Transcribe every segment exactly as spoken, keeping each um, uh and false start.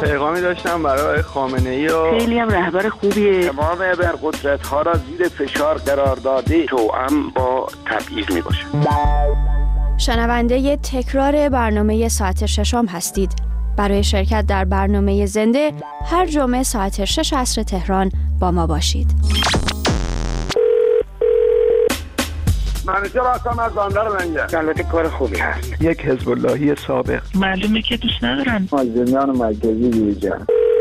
پیغامی داشتم برای خامنه‌ای و خیلی هم رهبر خوبیه. تمام ابرقدرت‌ها را زیر فشار قرار داده توأم با تبعیض میباشه. شنونده تکرار برنامه ساعت ششم هستید. برای شرکت در برنامه زنده هر جمعه ساعت شش عصر تهران با ما باشید. منیجر هستم از بندر منگه. البته کار خوبی هست. یک حزب اللهی سابق. معلومه که دوست ندارن. مازندران مرکزی ویژه.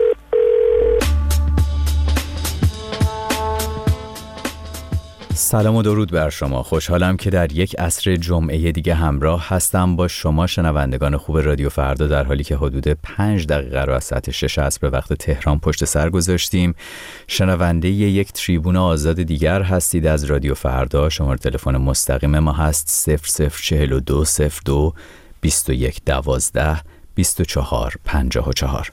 سلام و درود بر شما. خوشحالم که در یک عصر جمعه دیگه همراه هستم با شما شنوندگان خوب رادیو فردا، در حالی که حدود پنج دقیقه رو از ساعت شش عصر به وقت تهران پشت سر گذاشتیم. شنونده یک تریبون آزاد دیگر هستید از رادیو فردا. شماره تلفن مستقیم ما هست صفر صفر چهل و دو صفر دو بیست و یک دوازده بیست و چهار پنجاه و چهار.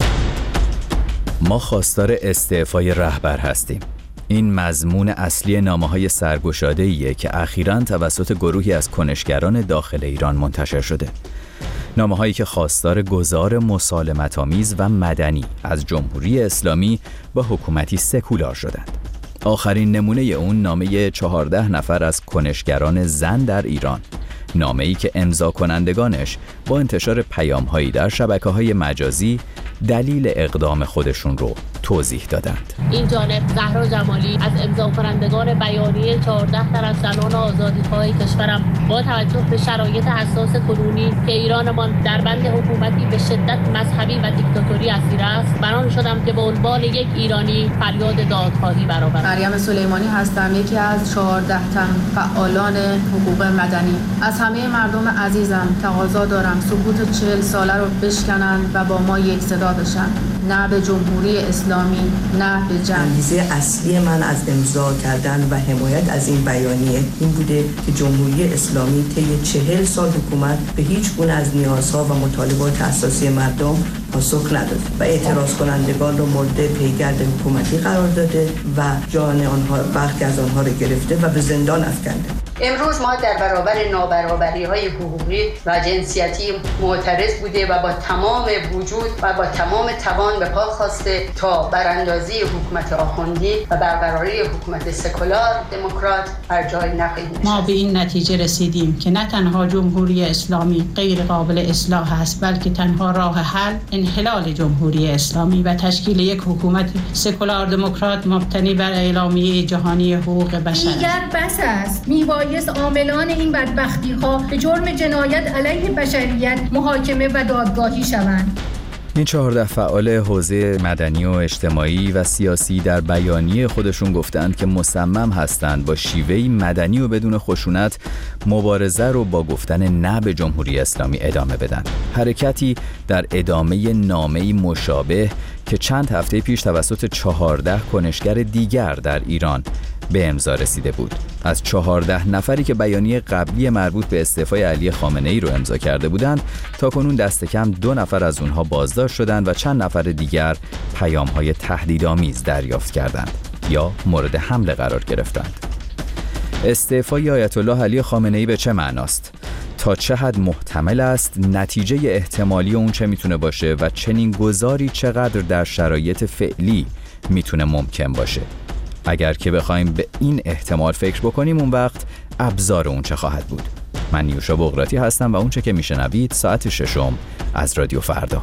ما خواستار استعفای رهبر هستیم. این مضمون اصلی نامه‌های سرگشاده‌ایه که اخیراً توسط گروهی از کنشگران داخل ایران منتشر شده. نامه‌هایی که خواستار گذار مسالمت‌آمیز و مدنی از جمهوری اسلامی با حکومتی سکولار شدند. آخرین نمونه اون نامه چهارده نفر از کنشگران زن در ایران، نامه‌ای که امضا کنندگانش با انتشار پیام‌هایی در شبکه‌های مجازی دلیل اقدام خودشون رو توضیح دادند. این جانب زهرا جمالی از امضا کنندگان بیانیه چهارده تن از زنان آزادیخواه کشورم با توجه به شرایط حساس کنونی که ایرانمان در بند حکومتی به شدت مذهبی و دیکتاتوری اسیر است، بران شدم که به عنوان یک ایرانی فریاد دادخواهی برآورم. مریم سلیمانی هستم، یکی از چهارده تن فعالان حقوق مدنی. از همه مردم عزیزم تقاضا دارم سکوت چهل ساله رو بشکنن و با ما یک صدا بشن. نه به جمهوری اسلامی، نه به جنگ. انگیزه اصلی من از امضا کردن و حمایت از این بیانیه این بوده که جمهوری اسلامی طی چهل سال حکومت به هیچ گونه از نیازها و مطالبات اساسی مردم پاسخ نداده و اعتراض کنندگان رو مورد پیگرد حکومتی قرار داده و جان آنها برخی از آنها رو گرفته و به زندان افکنده. امروز ما در برابر نابرابری‌های حقوقی و جنسیتی معترض بوده و با تمام وجود و با تمام توان به پا خواسته تا براندازی حکومت آخوندی و برقراری حکومت سکولار دموکرات هر جای نخواهیم نشست. ما به این نتیجه رسیدیم که نه تنها جمهوری اسلامی غیر قابل اصلاح است، بلکه تنها راه حل انحلال جمهوری اسلامی و تشکیل یک حکومت سکولار دموکرات مبتنی بر اعلامیه جهانی حقوق بشر. دیگر بس است. میبایست عاملان این بدبختی ها به جرم جنایت علیه بشریت محاکمه و دادگاهی شوند. این چهارده فعال حوزه مدنی و اجتماعی و سیاسی در بیانیه خودشون گفتند که مصمم هستند با شیوهی مدنی و بدون خشونت مبارزه رو با گفتن نه به جمهوری اسلامی ادامه بدن. حرکتی در ادامه نامه‌ای مشابه که چند هفته پیش توسط چهارده کنشگر دیگر در ایران به امضا رسیده بود. از چهارده نفری که بیانیه قبلی مربوط به استعفای علی خامنه‌ای رو امضا کرده بودند، تا کنون دست کم دو نفر از اونها بازداشت شدند و چند نفر دیگر پیام‌های تهدیدآمیز دریافت کردند یا مورد حمله قرار گرفتند. استعفای آیت الله علی خامنه‌ای به چه معناست؟ تا چه حد محتمل است؟ نتیجه احتمالی اون چه میتونه باشه و چنین گذاری چقدر در شرایط فعلی میتونه ممکن باشه؟ اگر که بخوایم به این احتمال فکر بکنیم، اون وقت ابزار اون چه خواهد بود؟ من نیوشا بغراتی هستم و اون چه که میشنوید ساعت ششم از رادیو فردا.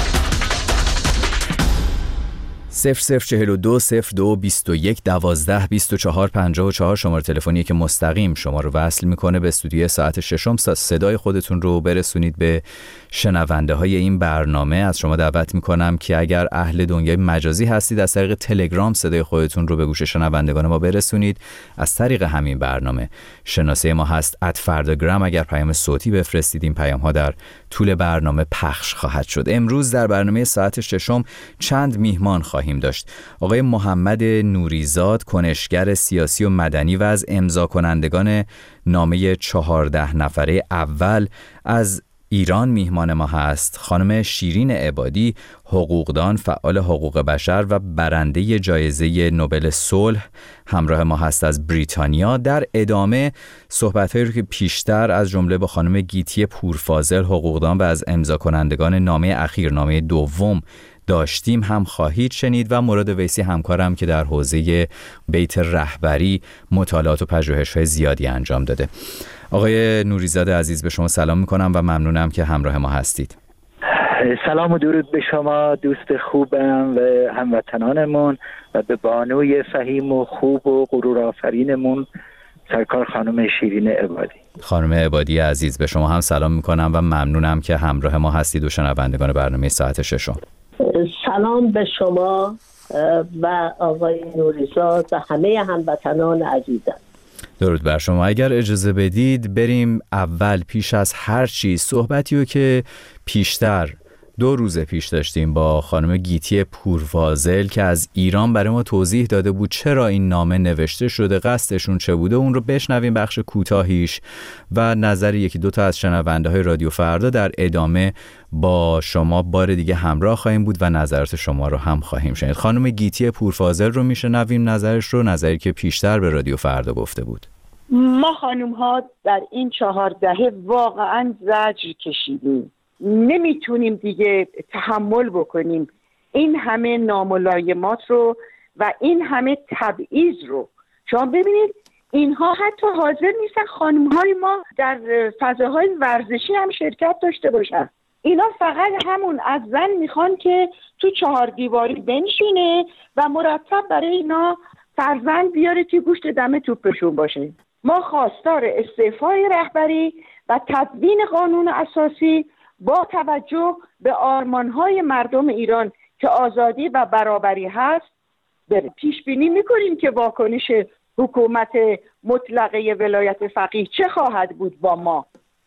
صفر صفر چهل و دو صفر دو بیست و یک دوازده بیست و چهار پنجاه و چهار شماره تلفنی که مستقیم شما رو وصل میکنه به استودیو ساعت ششم. صدای خودتون رو برسونید به شنونده های این برنامه. از شما دعوت میکنم که اگر اهل دنیای مجازی هستید از طریق تلگرام صدای خودتون رو به گوش شنوندگان ما برسونید. از طریق همین برنامه شناسه ما هست ات فرداگرام. اگر پیام صوتی بفرستید این پیام ها در طول برنامه پخش خواهد شد. امروز در برنامه ساعت ششم چند میهمان خواهیم داشت. آقای محمد نوریزاد، کنشگر سیاسی و مدنی و از امضا کنندگان نامه چهارده نفره اول از ایران میهمان ما هست. خانم شیرین عبادی، حقوقدان، فعال حقوق بشر و برنده جایزه نوبل صلح همراه ما هست از بریتانیا. در ادامه صحبت‌هایی رو که پیشتر از جمله با خانم گیتی پورفاضل، حقوقدان و از امضا کنندگان نامه اخیر، نامه دوم داشتیم هم خواهید شنید و مراد ویسی همکارم که در حوزه بیت رهبری مطالعات و پژوهش‌های زیادی انجام داده. آقای نوریزاده عزیز به شما سلام میکنم و ممنونم که همراه ما هستید. سلام و درود به شما دوست خوبم و هموطنانمون و به بانوی فهیم و خوب و غرور آفرینمون سرکار خانم شیرین عبادی. خانم عبادی عزیز به شما هم سلام میکنم و ممنونم که همراه ما هستید و شنوندگان برنامه ساعت ششم. سلام به شما و آقای نوریزاد و همه هموطنان عزیزم. درود بر شما. اگر اجازه بدید بریم اول پیش از هر چیز صحبتی رو که پیشتر دو روز پیش داشتیم با خانم گیتی پورفاضل که از ایران برای ما توضیح داده بود چرا این نامه نوشته شده، قصدشون چه بوده، اون رو بشنویم بخش کوتاهیش و نظر یکی دو تا از شنونده های رادیو فردا. در ادامه با شما بار دیگه همراه خواهیم بود و نظرات شما رو هم خواهیم شنید. خانم گیتی پورفاضل رو میشنویم، نظرش رو، نظری که پیشتر به رادیو فردا گفته بود. ما خانم ها در این چهار دهه واقعا زجر کشیدیم، نمیتونیم دیگه تحمل بکنیم این همه ناملایمات رو و این همه تبعیض رو. شما ببینید اینها حتی حاضر نیستن خانم‌های ما در فضاهای ورزشی هم شرکت داشته باشن. اینا فقط همون از زن میخوان که تو چهار دیواری بنشینه و مرتب برای اینا فرزند بیاره که گوشت دم توپشون باشه. ما خواستار استعفای رهبری و تدوین قانون اساسی با توجه به آرمان‌های مردم ایران که آزادی و برابری هست پیش بینی می‌کنیم که واکنش حکومت مطلقه ولایت فقیه چه خواهد بود با ما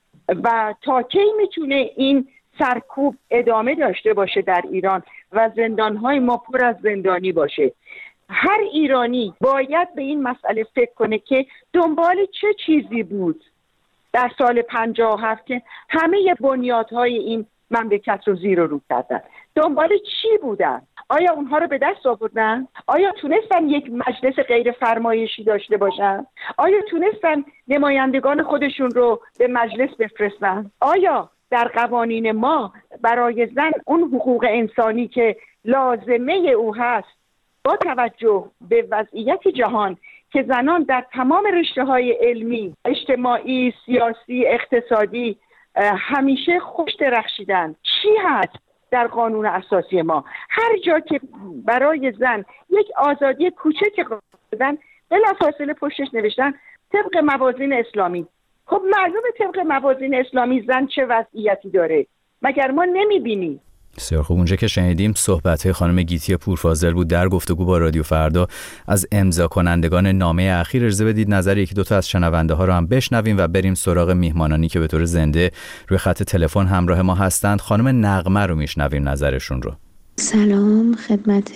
و تا کی میتونه این سرکوب ادامه داشته باشه در ایران و زندان‌های ما پر از زندانی باشه. هر ایرانی باید به این مسئله فکر کنه که دنبال چه چیزی بود در سال پنجاه و هفت که همه بنیادهای این مملکت رو زیر و رو کردن. دنبال چی بودن؟ آیا اونها رو به دست آوردن؟ آیا تونستن یک مجلس غیر فرمایشی داشته باشن؟ آیا تونستن نمایندگان خودشون رو به مجلس بفرستن؟ آیا در قوانین ما برای زن اون حقوق انسانی که لازمه او هست با توجه به وضعیت جهان که زنان در تمام رشته‌های علمی، اجتماعی، سیاسی، اقتصادی همیشه خوش درخشیدن، چی هست در قانون اساسی ما؟ هر جا که برای زن یک آزادی کوچک قائل شدن بلافاصله پشتش نوشتن طبق موازین اسلامی. خب معلومه طبق موازین اسلامی زن چه وضعیتی داره، مگر ما نمیبینیم؟ بسیار خوب. اونجا که شنیدیم صحبت‌های خانم گیتی پورفاضل بود در گفتگو با رادیو فردا از امضا کنندگان نامه اخیر. اجازه بدید نظر یکی دو تا از شنونده ها رو هم بشنویم و بریم سراغ میهمانانی که به طور زنده روی خط تلفن همراه ما هستند. خانم نغمه رو میشنویم نظرشون رو. سلام خدمت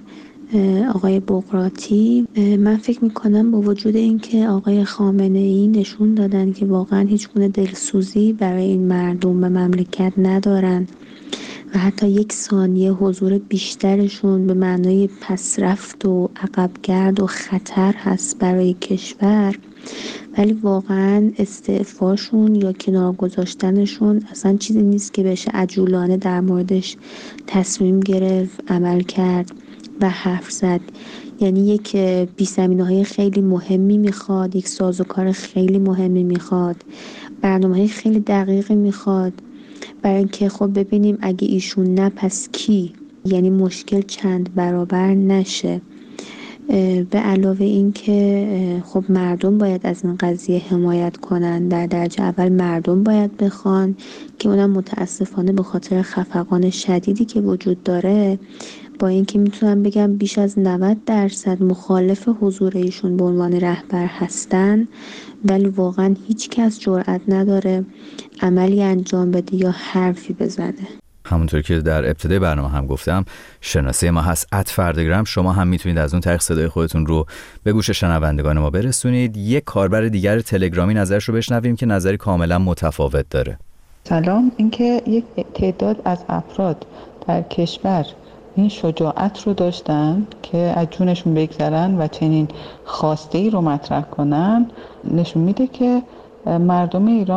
آقای بقراطی. من فکر میکنم با وجود اینکه آقای خامنه‌ای نشون دادن که واقعا هیچ گونه دلسوزی برای این مردم و مملکت ندارن و حتی یک ثانیه حضور بیشترشون به معنای پسرفت و عقبگرد و خطر هست برای کشور، ولی واقعا استعفاشون یا کنار گذاشتنشون اصلا چیزی نیست که بشه عجولانه در موردش تصمیم گرفت، عمل کرد و حرف زد. یعنی یک بی‌زمینه‌های خیلی مهمی میخواد، یک سازوکار خیلی مهمی میخواد، برنامه‌های خیلی دقیقی میخواد برای اینکه خب ببینیم اگه ایشون نه پس کی، یعنی مشکل چند برابر نشه. به علاوه این که خب مردم باید از این قضیه حمایت کنن، در درجه اول مردم باید بخوان که اونم متاسفانه به خاطر خفقان شدیدی که وجود داره، با اینکه میتونم بگم بیش از نود درصد مخالف حضور ایشون به عنوان رهبر هستن، ولی واقعا هیچ کس جرئت نداره عملی انجام بده یا حرفی بزنه. همونطور که در ابتدای برنامه هم گفتم شناسه ما هست ات فردگرام. شما هم میتونید از اون طریق صدای خودتون رو به گوش شنوندگان ما برسونید. یک کاربر دیگر تلگرامی نظرش رو بشنویم که نظری کاملا متفاوت داره. سلام. اینکه یک تعداد از افراد در کشور این شجاعت رو داشتن که از جونشون بگذرن و چنین خواسته ای رو مطرح کنن نشون میده که مردم ایران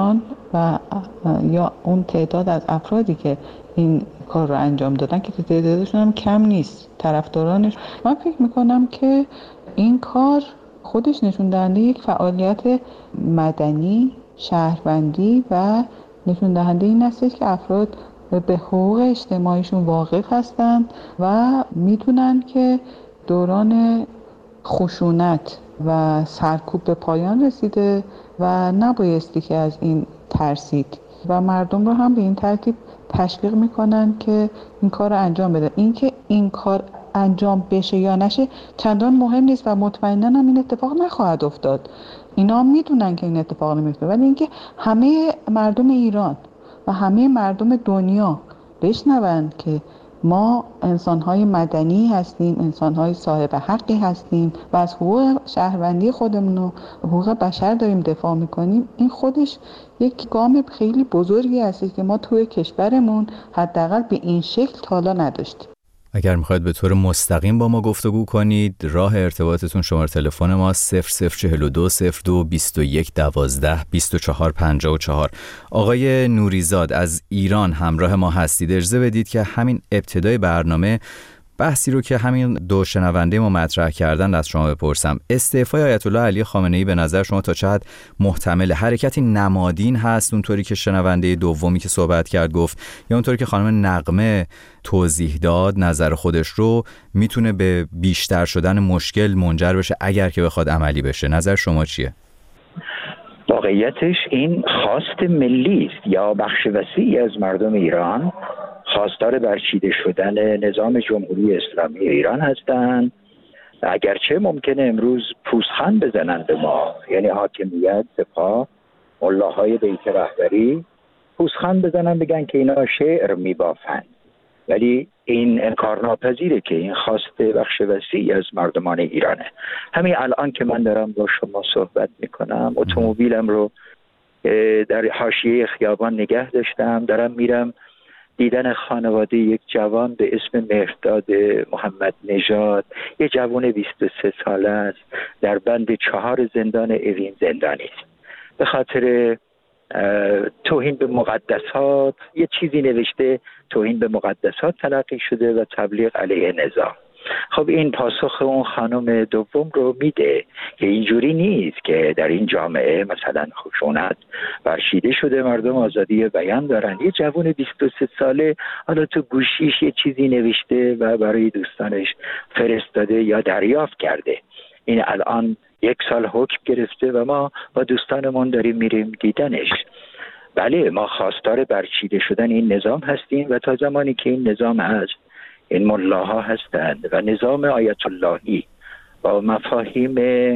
و یا اون تعداد از افرادی که این کار رو انجام دادن که تعدادشون هم کم نیست، طرفدارانش. من فکر میکنم که این کار خودش نشون دهنده یک فعالیت مدنی، شهروندی و نشون دهنده این است که افراد به حقوق اجتماعیشون واقف هستند و میدونن که دوران خشونت و سرکوب به پایان رسیده و نبایستی که از این ترسید و مردم رو هم به این ترتیب تشویق میکنن که این کار رو انجام بده. این که این کار انجام بشه یا نشه چندان مهم نیست و مطمئناً هم این اتفاق نخواهد افتاد. اینا میدونن که این اتفاق نمیفته، ولی اینکه همه مردم ایران و همه مردم دنیا بشنون که ما انسان‌های مدنی هستیم، انسان‌های صاحب حقی هستیم و از حقوق شهروندی خودمون و حقوق بشر داریم دفاع میکنیم، این خودش یک گام خیلی بزرگی هست که ما توی کشورمون حداقل به این شکل تا حالا نداشتیم. اگر میخواید به طور مستقیم با ما گفتگو کنید، راه ارتباطتون شماره تلفن ما صفر صفر چهل و دو صفر دو بیست و یک دوازده بیست و چهار پنجاه و چهار. آقای نوریزاد از ایران همراه ما هستید. اجازه بدید که همین ابتدای برنامه بحثی رو که همین دو شنونده ما مطرح کردن از شما بپرسم. استعفای آیت الله علی خامنه‌ای به نظر شما تا چه حد محتمل؟ حرکتی نمادین هست اونطوری که شنونده دومی که صحبت کرد گفت، یا اونطوری که خانم نغمه توضیح داد نظر خودش رو، میتونه به بیشتر شدن مشکل منجر بشه اگر که بخواد عملی بشه؟ نظر شما چیه؟ واقعیتش این خواست ملی است یا بخش وسیعی از مردم ایران خواستار برچیده شدن نظام جمهوری اسلامی ایران هستند. اگرچه ممکنه امروز پوزخند بزنند به ما، یعنی حاکمیت، سپاه، ملاهای بیت رهبری پوزخند بزنن بگن که اینا شعر میبافند، ولی این انکارناپذیره که این خواست بخش وسیعی از مردمان ایرانه. همین الان که من دارم با شما صحبت میکنم، اتومبیلم رو در حاشیه خیابان نگه داشتم، دارم میرم دیدن خانواده یک جوان به اسم مهرداد محمد نژاد، یه جوان بیست و سه ساله است، در بند چهار زندان اوین زندانی است به خاطر توهین به مقدسات. یه چیزی نوشته توهین به مقدسات تلقی شده و تبلیغ علیه نظام. خب این پاسخ اون خانم دوم رو میده که اینجوری نیست که در این جامعه مثلا خشونت برچیده شده، مردم آزادی بیان دارن. یه جوان بیست و سه ساله حالا تو گوشیش یه چیزی نوشته و برای دوستانش فرستاده یا دریافت کرده. این الان یک سال حکم گرفته و ما با دوستانمون داریم میریم دیدنش. بله، ما خواستار برچیده شدن این نظام هستیم و تا زمانی که این نظام هست، این ملاها هستند و نظام آیت اللهی با مفاهیم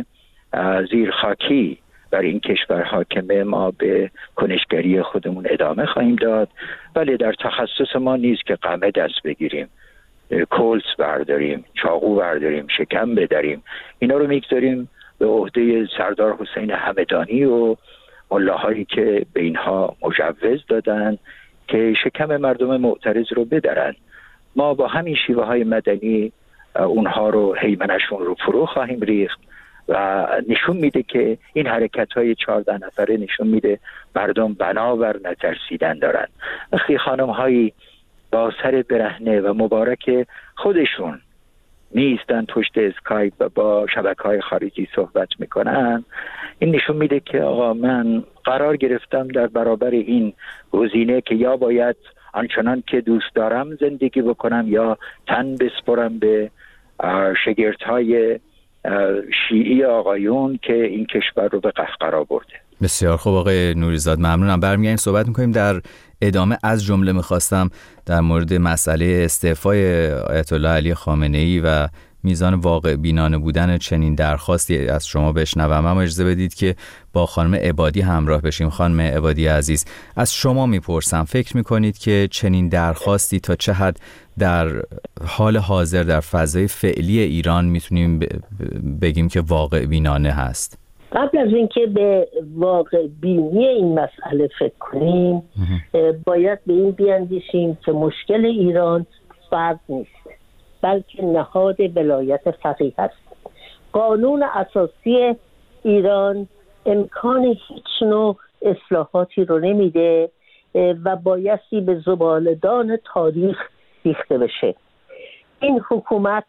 زیرخاکی بر این کشور حاکمه، ما به کنشگری خودمون ادامه خواهیم داد. ولی در تخصص ما نیست که قمه دست بگیریم، کلس برداریم، چاقو برداریم، شکم بدریم. اینا رو میگذاریم به عهده سردار حسین همدانی و ملاهایی که به اینها مجوز دادن که شکم مردم معترض رو بدرن. ما با همین شیوه های مدنی اونها رو، هیمنشون رو فرو خواهیم ریخت و نشون میده که این حرکت های چهارده نفره نشون میده مردم بنابر نترسیدن دارن. وقتی خانم هایی با سر برهنه و مبارک خودشون نیستن پشت اسکایپ و با شبکه‌های خارجی صحبت میکنن، این نشون میده که آقا من قرار گرفتم در برابر این گزینه که یا باید آنچنان که دوست دارم زندگی بکنم یا تن بسپرم به شگردهای شیعی آقایون که این کشور رو به قهقرا برده. بسیار خوب آقای نوریزاد، ممنونم. برمیگردیم صحبت میکنیم. در ادامه از جمله میخواستم در مورد مسئله استعفای آیت الله علی خامنه‌ای و میزان واقع بینانه بودن چنین درخواستی از شما بشنوم، اما اجازه بدید که با خانم عبادی همراه بشیم. خانم عبادی عزیز، از شما میپرسم، فکر میکنید که چنین درخواستی تا چه حد در حال حاضر در فضای فعلی ایران میتونیم بگیم که واقع بینانه هست؟ قبل از اینکه به واقع بینی این مسئله فکر کنیم، باید به این بیاندیشیم که مشکل ایران فرد نیست، بلکه نهاد ولایت فقیه است. قانون اساسی ایران امکان هیچ نوع اصلاحاتی رو نمیده و بایستی به زباله‌دان تاریخ ریخته بشه. این حکومت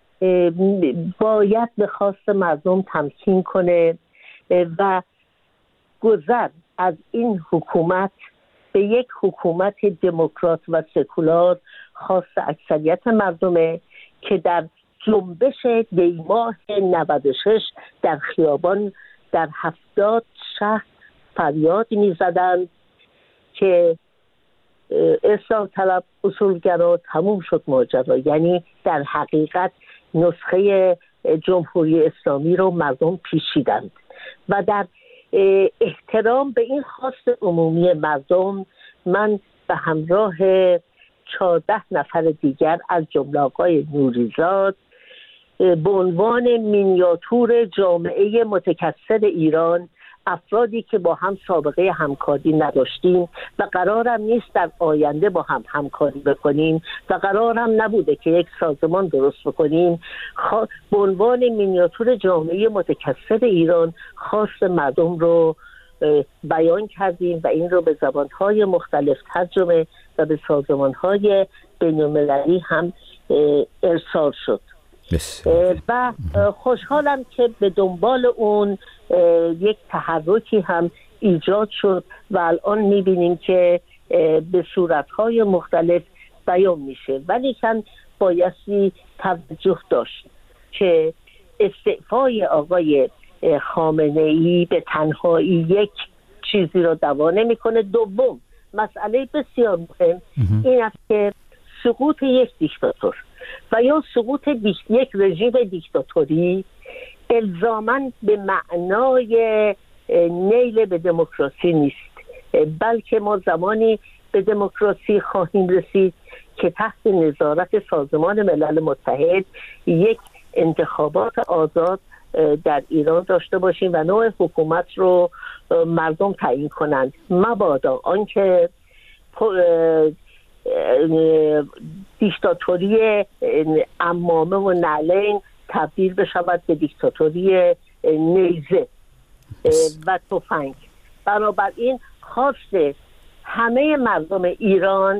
باید به خواست مردم تمکین کنه و گذر از این حکومت به یک حکومت دموکرات و سکولار خاص اکثریت مردمه که در جنبش دیماه نود و شش در خیابان در هفتاد شهر فریاد می‌زدند که اصلاح طلب اصولگرا تموم شد ماجرا. یعنی در حقیقت نسخه جمهوری اسلامی رو مردم پیچیدند و در احترام به این خواست عمومی مردم من به همراه چهارده نفر دیگر از جمله آقای نوریزاد به عنوان مینیاتور جامعه متکثر ایران، افرادی که با هم سابقه همکاری نداشتیم و قرارم نیست در آینده با هم همکاری بکنیم و قرارم نبوده که یک سازمان درست بکنیم، به عنوان مینیاتور جامعه متکثر ایران خواست مردم رو بیان کردیم و این رو به زبانهای مختلف ترجمه و به سازمانهای بین‌المللی هم ارسال شد. و خوشحالم که به دنبال اون یک تحرکی هم ایجاد شد و الان میبینیم که به صورتهای مختلف بیان میشه، ولی کن بایستی توجه داشت که استعفای آقای خامنه‌ای به تنهایی یک چیزی رو دوا نمیکنه. دوم، مسئله بسیار مهم این است که سقوط یک دیکتاتور و یا سقوط یک رژیم دیکتاتوری الزاماً به معنای نیل به دموکراسی نیست، بلکه ما زمانی به دموکراسی خواهیم رسید که تحت نظارت سازمان ملل متحد یک انتخابات آزاد در ایران داشته باشیم و نوع حکومت رو مردم تعیین کنند، مبادا آنکه دیکتاتوری عمامه و نعلین تبدیل بشود به دیکتاتوری نیزه و تفنگ. بنابراین خواست همه مردم ایران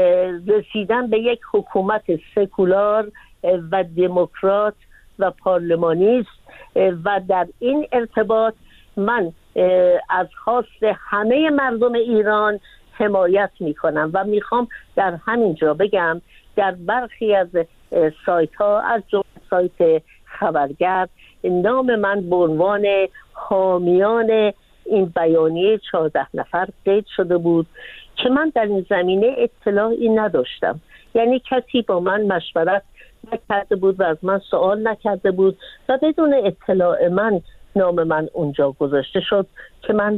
رسیدن به یک حکومت سکولار و دموکرات و پارلمانی است و در این ارتباط من از خواست همه مردم ایران حمایت میکنم و میخوام در همین جا بگم در برخی از سایت ها از جمله سایت خبرگرد نام من به عنوان حامیان این بیانیه چهارده نفر قید شده بود که من در این زمینه اطلاعی نداشتم. یعنی کسی با من مشورت نکرده بود و از من سوال نکرده بود و بدون اطلاع من نام من اونجا گذاشته شد که من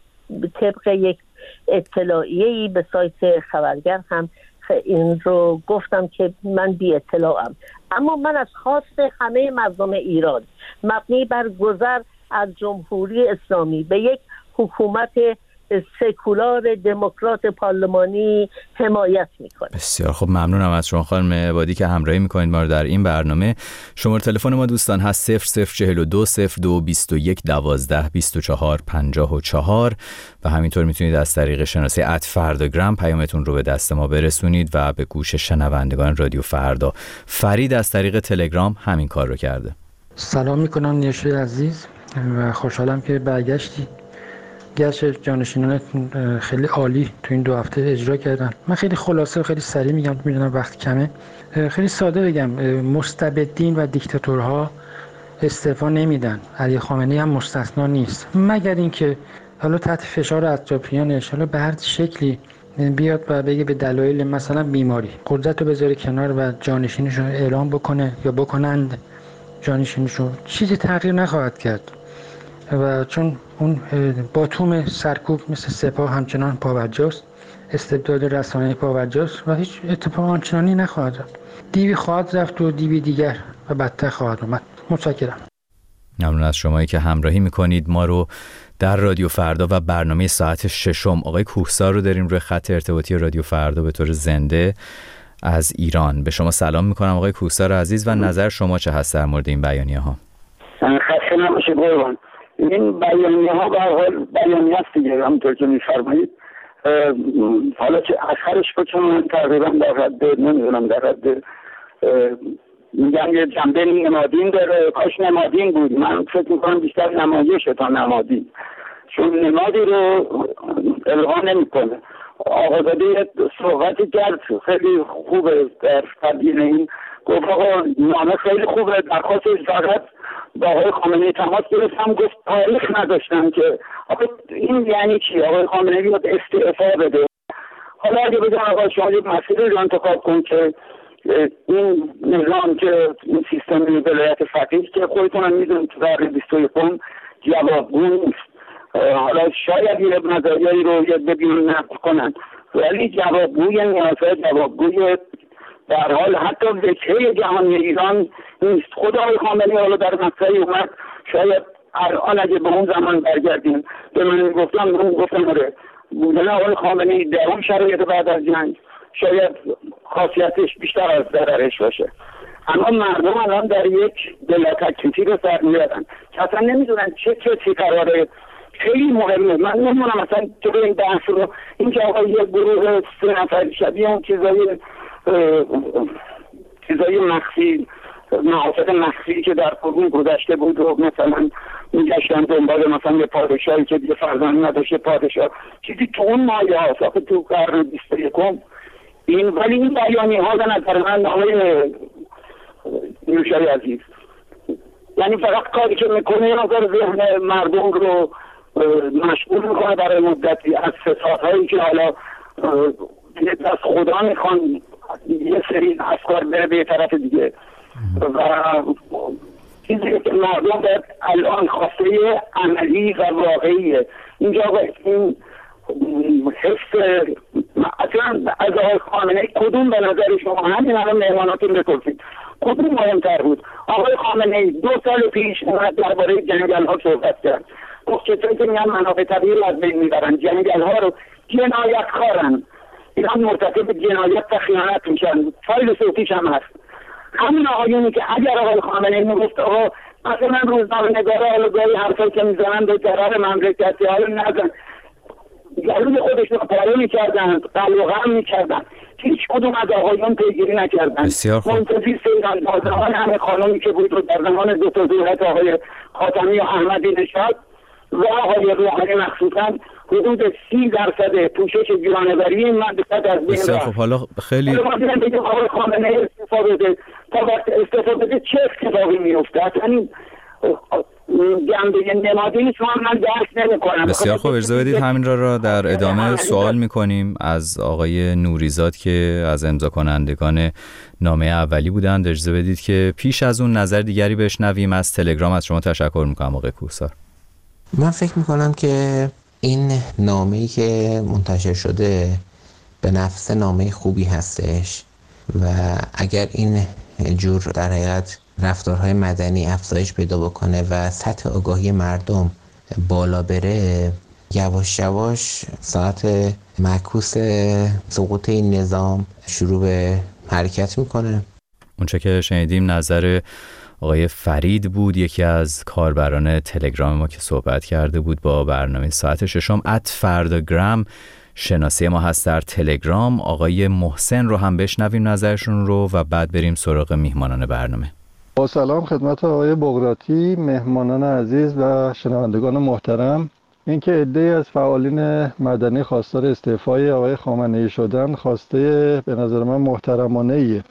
طبق یک اطلاعیه‌ای به سایت خبرگر هم این رو گفتم که من بی اطلاعم. اما من از خواست همه مردم ایران مبنی بر گذر از جمهوری اسلامی به یک حکومت سکولار دموکرات پارلمانی حمایت میکنه. بسیار خب، ممنونم از شما خانم عبادی که همراهی میکنید ما رو در این برنامه. شماره تلفن ما دوستان هست صفر صفر چهل و دو صفر دو بیست و یک دوازده بیست و چهار پنجاه و چهار و همینطور میتونید از طریق شناسه ات فرداگرام پیامتون رو به دست ما برسونید و به گوش شنوندگان رادیو فردا. فرید از طریق تلگرام همین کار رو کرده. سلام میکنم نیوشی عزیز و خوشحالم که برگشتی. گشت جانشینان خیلی عالی تو این دو هفته اجرا کردن. من خیلی خلاصه و خیلی سریع میگم، میدونم وقت کمه. خیلی ساده بگم، مستبدین و دیکتاتورها استعفا نمیدن، علی خامنه‌ای هم مستثنا نیست، مگر اینکه حالا تحت فشار اطرافیانش حالا به هر شکلی بیاد و بگه به دلایل مثلا بیماری قدرت رو بذاره کنار و جانشینش رو اعلام بکنه یا بکنند جانشینش رو، چیزی تغییر نخواهد کرد و چون اون باتوم سرکوب مثل سپاه همچنان پابرجاست، استبداد رسانه‌ای پابرجاست و هیچ اتفاق آنچنانی نخواهد رفت. دیوی خواهد رفت و دیوی دیگر و بدتر خواهد اومد. متشکرم. ممنون از شمایی که همراهی میکنید ما رو در رادیو فردا و برنامه ساعت ششم. آقای کوهسار رو داریم روی خط ارتباطی رادیو فردا به طور زنده از ایران. به شما سلام میکنم آقای کوهسار عزیز و نظر شما چه هست در مورد این بیانیه ها؟ خسته نباشید قربان. این بیانیه ها به هر حال بیانیه است دیگه، همونطور که می‌فرمایید. حالا که آخرش بکنم تقریبا در حد نمیدونم در حد میگم یه جنبه نمادین داره، کاش نمادین بود. من فکر میکنم بیشتر نمایشه تا نمادین، چون نمادی رو الغا نمیکنه. آقازاده یه صحبتی کرد خیلی خوبه در تبیین این، گفت آقا نامه خیلی خوبه، درخواستش فقط با آقای خامنه‌ای تماس گرفتم، گفت تاریخ نداشتم که آقا این یعنی چی؟ آقای خامنه‌ای باید استعفا بده. حالا اگه بگم آقا شما یک مسئله رو انتخاب کن که این نظام که این سیستم ولایت فقیه که خودتون هم میدونید تو قرن بیست و یکم جوابگو نیست. حالا شاید یه مزایایی رو یه ببینون نقل کنن، ولی جوابگوی نیازهای جوابگوی در حال حتی وجهه جهانی ایران نیست. خود آقای خامنه‌ای حالا در مطلعی اومد، شاید الان اگه به اون زمان برگردیم به من گفتم من گفتم آره بودن آقای خامنه‌ای در اون شرایط بعد از جنگ شاید خاصیتش بیشتر از ضررش باشه. اما مردم الان در یک بلاتکلیفی رو سر میارن که اصلا نمیدونن چه کسی قراره. خیلی مهمه. من نمیدونم مثلا تو این بحث رو این که آقا یه گروه سه نفر شبیه اون چیزای چیزای مخفی محافظ مخفی که در قرون گذشته بود و مثلا میگشتن دنبال مثلا یه پادشاهی که دیگه فرزند نداشته پادشاه، چیزی تو اون مایه هاست. آخه تو قرن بیست و یکم این ولی این بیانیه ها به نظر من آقای نوشای عزیز یعنی فقط کاری که میکنه یه نظر ذهن مردم رو مشغول میکنه برای مدتی از فسادهایی که حالا از خدا میخوان یه سری افکار بره به طرف دیگه و چیزی که مردم باید الان خواسته عملی و واقعیه. اینجا این حس اصلا از آقای خامنه‌ای کدوم به نظر شما همین الان مهماناتون بپرسید کدوم مهمتر بود؟ آقای خامنه‌ای دو سال پیش اومد درباره جنگل ها صحبت کرد، گفت کسایی که میگن منافع طبیعی رو از بین میبرن جنگل ها رو جنایتکارن، اینا مرتکب جنایت و خیانت میشن، فایل صوتیش هم هست. همین آقایونی که اگر آقای خامنه‌ای میگفت آقا مثلا روزنامه‌نگارا حالا گاهی حرفایی که میزنن به ضرر مملکتی حالا نزن، گلوی خودشون رو پاره میکردن، قلب و غم میکردن، هیچ کدوم از آقایون پیگیری نکردن. منتظر سیدان بازرگان همه خانومی که بود رو در زمان دو تا دولت آقای خاتمی و احمدی نژاد و آقای روحانی مخصوصا حدود سی درصد پوشش گرانوری این مملکت از بین رفت. خب حالا خیلی آقای خامنه‌ای استفاده بده تا وقت استفاده بده چه اتفاقی میفته؟ اصلا جنبه نمادی نیست، من درک نمی‌کنم. بسیار خوب، اجازه بدید همین را را در ادامه سوال می‌کنیم از آقای نوریزاد که از امضا کنندگان نامه اولی بودند. اجازه بدید که پیش از اون نظر دیگری بشنویم. از تلگرام از شما تشکر می‌کنم آقای کوهسار. من فکر می‌کنم که این نامه‌ای که منتشر شده به نفس نامه خوبی هستش و اگر این جور در حقیقت رفتارهای مدنی افزایش پیدا بکنه و سطح آگاهی مردم بالا بره، یواش یواش ساعت معکوس سقوط این نظام شروع به حرکت میکنه. اونچه که شنیدیم نظر آقای فرید بود، یکی از کاربران تلگرام ما که صحبت کرده بود با برنامه ساعت ششم. ات فرداگرام شناسی ما هست در تلگرام. آقای محسن رو هم بشنویم نظرشون رو و بعد بریم سراغ میهمانان برنامه. با سلام خدمت آقای بقراطی، مهمانان عزیز و شنوندگان محترم. اینکه عده‌ای از فعالین مدنی خواستار استعفای آقای خامنه‌ای شدن خواسته به نظر من محترمانه‌ایه.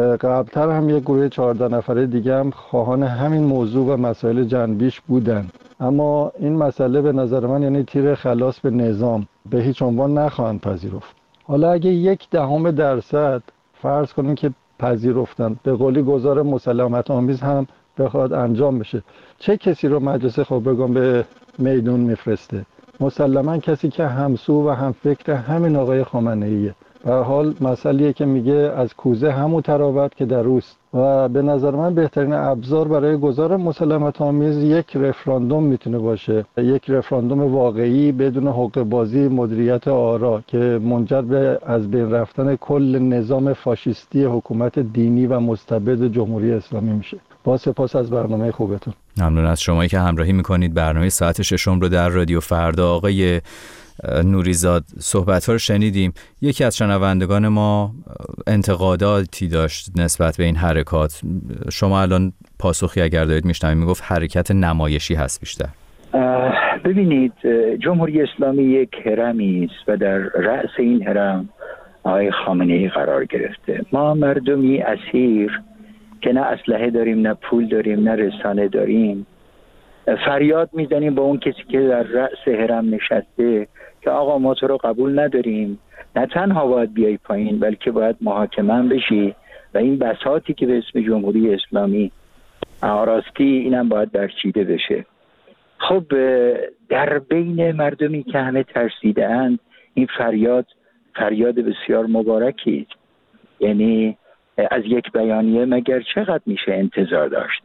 قبلتر هم یک گروه چهارده نفره دیگه هم خواهان همین موضوع و مسائل جنبیش بودن، اما این مسئله به نظر من یعنی تیر خلاص به نظام، به هیچ عنوان نخواهند پذیرفت. حالا اگه یک دهم درصد فرض کنیم که پذیرفتن، به قولی گزار مسالمت آمیز هم بخواد انجام بشه، چه کسی رو مجلس خبرگان به میدون میفرسته؟ مسلما کسی که همسو و هم فکر همین آقای خامنه‌ایه. به هر حال مسئله‌ایه که میگه از کوزه همون تراوت که در اوست و به نظر من بهترین ابزار برای گزار مسالمت آمیز یک رفراندوم میتونه باشه، یک رفراندوم واقعی بدون حقوق بازی، مدیریت آرا که منجر به از بین رفتن کل نظام فاشیستی حکومت دینی و مستبد جمهوری اسلامی میشه. با سپاس از برنامه خوبتون. ممنون از شمایی که همراهی میکنید برنامه ساعت ششم رو در رادیو فردا. آقای نوریزاد، صحبت‌ها رو شنیدیم. یکی از شنوندگان ما انتقاداتی داشت نسبت به این حرکات. شما الان پاسخی اگر دارید میشنوید، میگفت حرکت نمایشی هست بیشتر. ببینید، جمهوری اسلامی یک هرمی است و در رأس این هرم آقای خامنه‌ای قرار گرفته. ما مردمی اسیر که نه اسلحه داریم، نه پول داریم، نه رسانه داریم، فریاد میزنیم با اون کسی که در رأس هرم نشسته که آقا ما تو رو قبول نداریم، نه تنها باید بیای پایین بلکه باید محاکمه بشی و این بساطی که به اسم جمهوری اسلامی آراستی اینم باید درچیده بشه. خب در بین مردمی که همه ترسیده اند این فریاد فریاد بسیار مبارکی است. یعنی از یک بیانیه مگر چقدر میشه انتظار داشت؟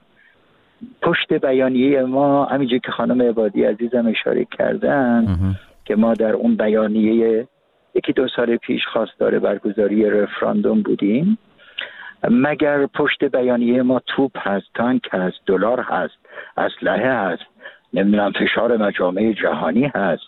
پشت بیانیه ما همینجور که خانم عبادی عزیزم اشاره کردن که ما در اون بیانیه یکی دو سال پیش خواستار برگزاری رفراندوم بودیم، مگر پشت بیانیه ما توپ هست، تانک هست، دلار هست، اسلحه هست، نمیدونم فشار مجامع جهانی هست،